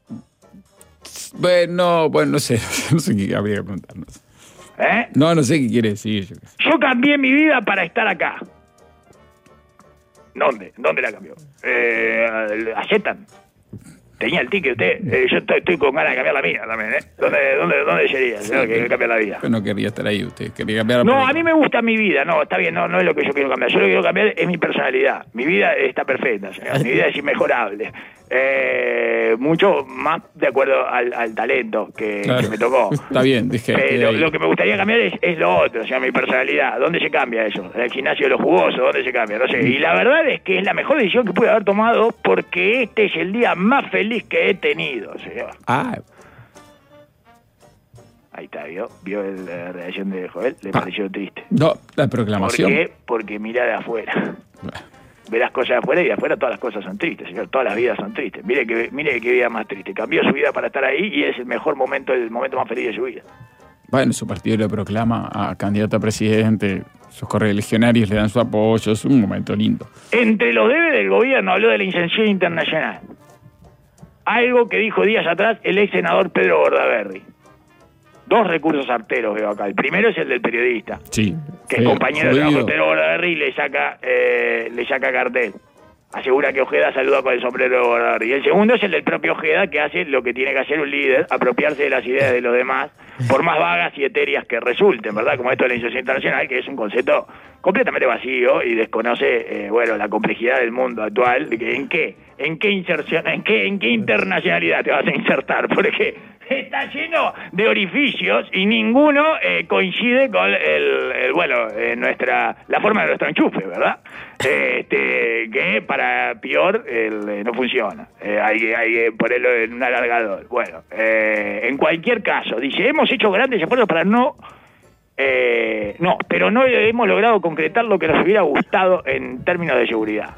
Bueno, bueno, no sé, no sé qué habría que preguntarnos. ¿Eh? No, no sé qué quiere decir. Yo qué sé. Yo cambié mi vida para estar acá. ¿Dónde? ¿Dónde la cambió? Eh, ¿Aceptan? Tenía el ticket usted. Eh, yo estoy, estoy con ganas de cambiar la mía también, ¿eh? ¿Dónde, dónde, dónde sería, señor, que cambiar la vida? Yo no querría estar ahí usted, quería cambiar. No, a mí me gusta mi vida, no, está bien, no, no es lo que yo quiero cambiar. Yo lo que quiero cambiar es mi personalidad. Mi vida está perfecta, señor. Mi vida es inmejorable. Eh, mucho más de acuerdo al, al talento que, Claro. que me tocó. Está bien, dije. Pero ahí. lo que me gustaría cambiar es, es lo otro, o sea, mi personalidad. ¿Dónde se cambia eso? ¿En el gimnasio de los jugosos? ¿Dónde se cambia? No sé. Y la verdad es que es la mejor decisión que pude haber tomado porque este es el día más feliz que he tenido, señor. Ah, Ahí está, ¿vio? ¿Vio el- la reacción de Joel? Le Ah. pareció triste. no, la ¿Por proclamación. qué? Porque mira de afuera. Ve las cosas de afuera y de afuera todas las cosas son tristes, señor. Todas las vidas son tristes. Mire que mire qué vida más triste. Cambió su vida para estar ahí y es el mejor momento, el momento más feliz de su vida. Bueno, su partido le proclama a candidato a presidente, sus correligionarios le dan su apoyo, es un momento lindo. Entre los debes del gobierno habló de la incensión internacional. Algo que dijo días atrás el ex senador Pedro Bordaberry. Dos recursos arteros veo acá. El primero es el del periodista, Sí. que es feo, compañero de trabajo de jodido. Pedro Bordaberry y le saca, eh, le saca cartel. Asegura que Ojeda saluda con el sombrero de Bordaberry. Y el segundo es el del propio Ojeda, que hace lo que tiene que hacer un líder, apropiarse de las ideas de los demás, por más vagas y etéreas que resulten, ¿verdad? Como esto de la inserción internacional, que es un concepto completamente vacío y desconoce, eh, bueno, la complejidad del mundo actual. De que, ¿En qué? ¿En qué inserción? ¿En qué, en qué internacionalidad te vas a insertar? Porque está lleno de orificios y ninguno eh, coincide con el, el bueno, eh, nuestra la forma de nuestro enchufe, ¿verdad? Eh, este, que para peor el, eh, no funciona. Eh, hay, que- hay que ponerlo en un alargador. Bueno, eh, en cualquier caso, dice, hemos hecho grandes esfuerzos para no... Eh, no, pero no hemos logrado concretar lo que nos hubiera gustado en términos de seguridad.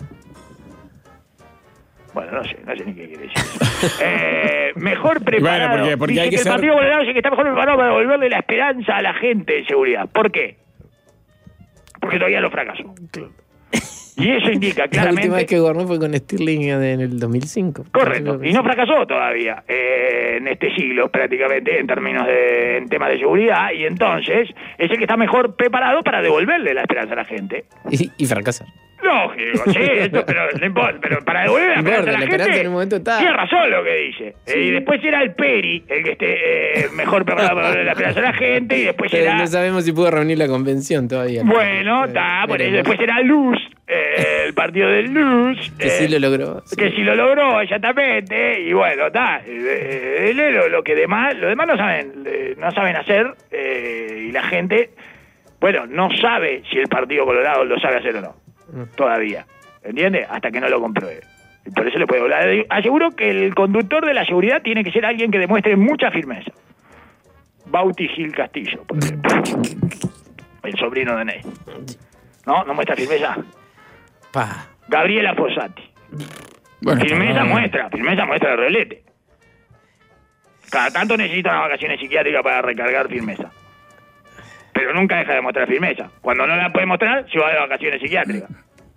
Bueno, no sé, no sé ni qué quiere decir. eh, mejor preparado. Bueno, porque- porque Dice hay que que el ser- Partido Colorado dice que está mejor preparado para devolverle la esperanza a la gente en seguridad. ¿Por qué? Porque todavía lo fracasó. Y eso indica La claramente... última vez que gobernó fue con Stirling en el dos mil cinco. Correcto, y no fracasó todavía eh, en este siglo prácticamente en términos de en temas de seguridad, y entonces es el que está mejor preparado para devolverle la esperanza a la gente. Y, y fracasar. Lógico, sí, esto, pero no importa, pero para devolver la No esperanza importa, a la, la esperanza gente, en un momento está. tiene razón lo que dice. Eh, y después será el Peri el que esté eh, mejor preparado para devolver la esperanza a la gente, y después Pero será... no sabemos si pudo reunir la convención todavía. Bueno, está, por eso Veremos. después será Luz, eh, el partido de Luz. Que eh, sí lo logró. sí. que si lo logró exactamente, y bueno, está, eh, eh, lo, lo que demás, lo demás no saben, eh, no saben hacer, eh, y la gente, bueno, no sabe si el Partido Colorado lo sabe hacer o no, todavía, ¿entiende? Hasta que no lo compruebe. Y por eso le puedo hablar. Aseguro que el conductor de la seguridad tiene que ser alguien que demuestre mucha firmeza. Bauti Gil Castillo, por ejemplo. El sobrino de Ney. ¿No? ¿No muestra firmeza? Pa. Gabriela Fossati. Bueno, Firmeza no, muestra, firmeza muestra de rolete. Cada tanto necesita unas vacaciones psiquiátricas para recargar firmeza. Pero nunca deja de mostrar firmeza. Cuando no la puede mostrar, se va de vacaciones psiquiátricas.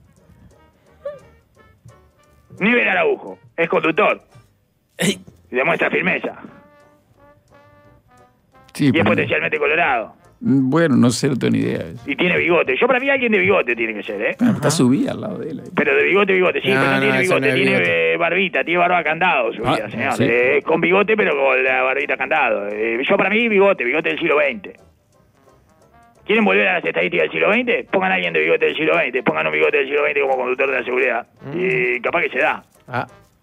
Nivel Araujo, es conductor. Y demuestra firmeza. Sí, Y es pero- potencialmente colorado. Bueno, no sé, no tengo ni idea. Y tiene bigote. Yo para mí alguien de bigote tiene que ser, ¿eh? Ah, está subida al lado de él. ahí. Pero de bigote, bigote, sí, No, pero no, no, tiene eso bigote, no es tiene bigote. eh, barbita, tiene barba candado, su Ah, vida, señor. sí. Eh, con bigote, pero con la barbita candado. Eh, yo para mí, bigote, bigote del siglo veinte. ¿Quieren volver a las estadísticas del siglo veinte? Pongan a alguien de bigote del siglo veinte, pongan un bigote del siglo veinte como conductor de la seguridad. Mm. Y capaz que se da. Ah.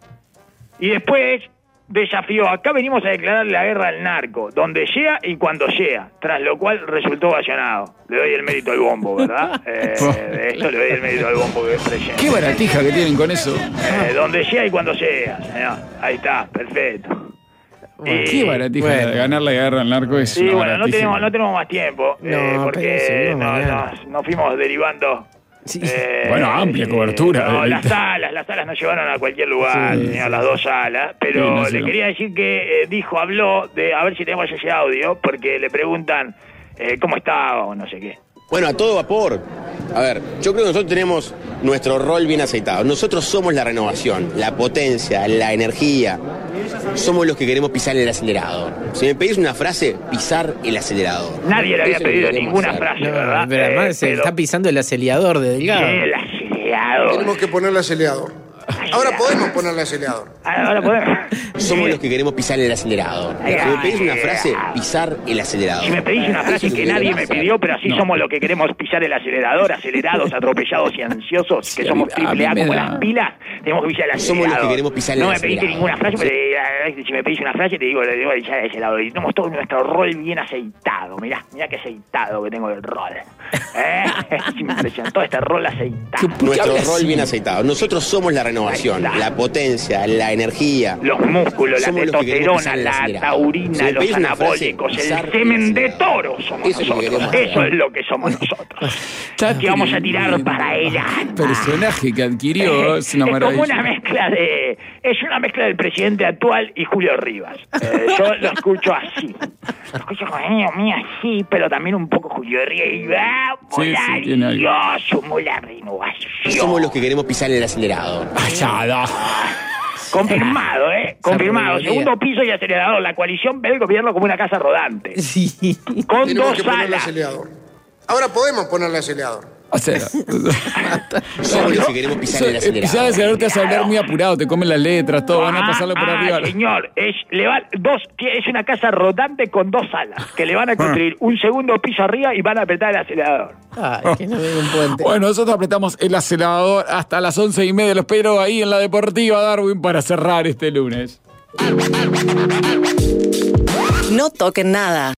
Y después, desafío, acá venimos a declarar la guerra al narco, donde llega y cuando llega, tras lo cual resultó ovacionado. Le doy el mérito al bombo, ¿verdad? Eh, de esto le doy el mérito al bombo que es presente. Qué baratija que tienen con eso. Eh, donde llega y cuando llega, señor. Ahí está, perfecto. Bueno, qué baratija, bueno. Ganar la guerra al narco es sí, una bueno, no tenemos, no tenemos más tiempo, no, eh, porque no, no, nos, nos fuimos derivando. Sí. Eh, bueno, amplia cobertura. No, las salas, las salas nos llevaron a cualquier lugar, sí, tenían sí. las dos salas, pero sí, no sé, le no. quería decir que eh, dijo, habló de, a ver si tenemos ese audio, porque le preguntan eh, cómo estaba o no sé qué. Bueno, a todo vapor. A ver, yo creo que nosotros tenemos nuestro rol bien aceitado. Nosotros somos la renovación, la potencia, la energía. Somos los que queremos pisar el acelerador. Si me pedís una frase, pisar el acelerador. Nadie le había pedido ninguna hacer. frase, no, ¿verdad? Pero además eh, se pero... está pisando el acelerador de Delgado. El acelerador. Tenemos que ponerle acelerador. Ahora podemos ponerle acelerador. Ahora podemos. Somos los que queremos pisar el acelerador. Si me pedís una frase, pisar el acelerador. Si me pedís una frase que nadie me pidió, pero así no. somos los que queremos pisar el acelerador, acelerados, atropellados y ansiosos, que sí, somos triple A, A como da. las pilas, tenemos que pisar el acelerador. Somos los que queremos pisar el no acelerador. No me pediste ninguna frase, pero si me pedís una frase, te digo, le digo pisar el acelerador. Y tenemos todo nuestro rol bien aceitado. Mirá, mirá qué aceitado que tengo del rol. ¿Eh? Es impresionante, todo este rol aceitado. Nuestro rol bien aceitado. Nosotros somos la renovación, la potencia, la energía. Los músculos, somos la testosterona, la taurina, los anabólicos, el semen de toro somos eso nosotros. Es eso es lo que somos nosotros. Que vamos a tirar para el alma. Personaje que adquirió es una maravilla. Es como una mezcla de... Es una mezcla del presidente actual y Julio Rivas. Eh, yo lo escucho así. Lo escucho con el niño mío así, pero también un poco Julio Rivas. Sí, sí, somos la renovación. Somos los que queremos pisar el acelerador. Vaya, confirmado, ¿eh? Confirmado. Segundo piso y acelerador. La coalición ve el gobierno como una casa rodante. Sí. Con Tenemos dos que ponerle salas. acelerador. Ahora podemos ponerle acelerador. Somos los que queremos pisar el acelerador. Pisar el acelerador te hace hablar muy apurado, te comen las letras, todo, ah, van a pasarlo por ah, arriba. Señor, es, le van dos, es una casa rodante con dos salas, que le van a construir un segundo piso arriba y van a apretar el acelerador. Ay, que no me un puente. Bueno, nosotros apretamos el acelerador hasta las once y media, lo espero ahí en la Deportiva Darwin para cerrar este lunes. No toquen nada.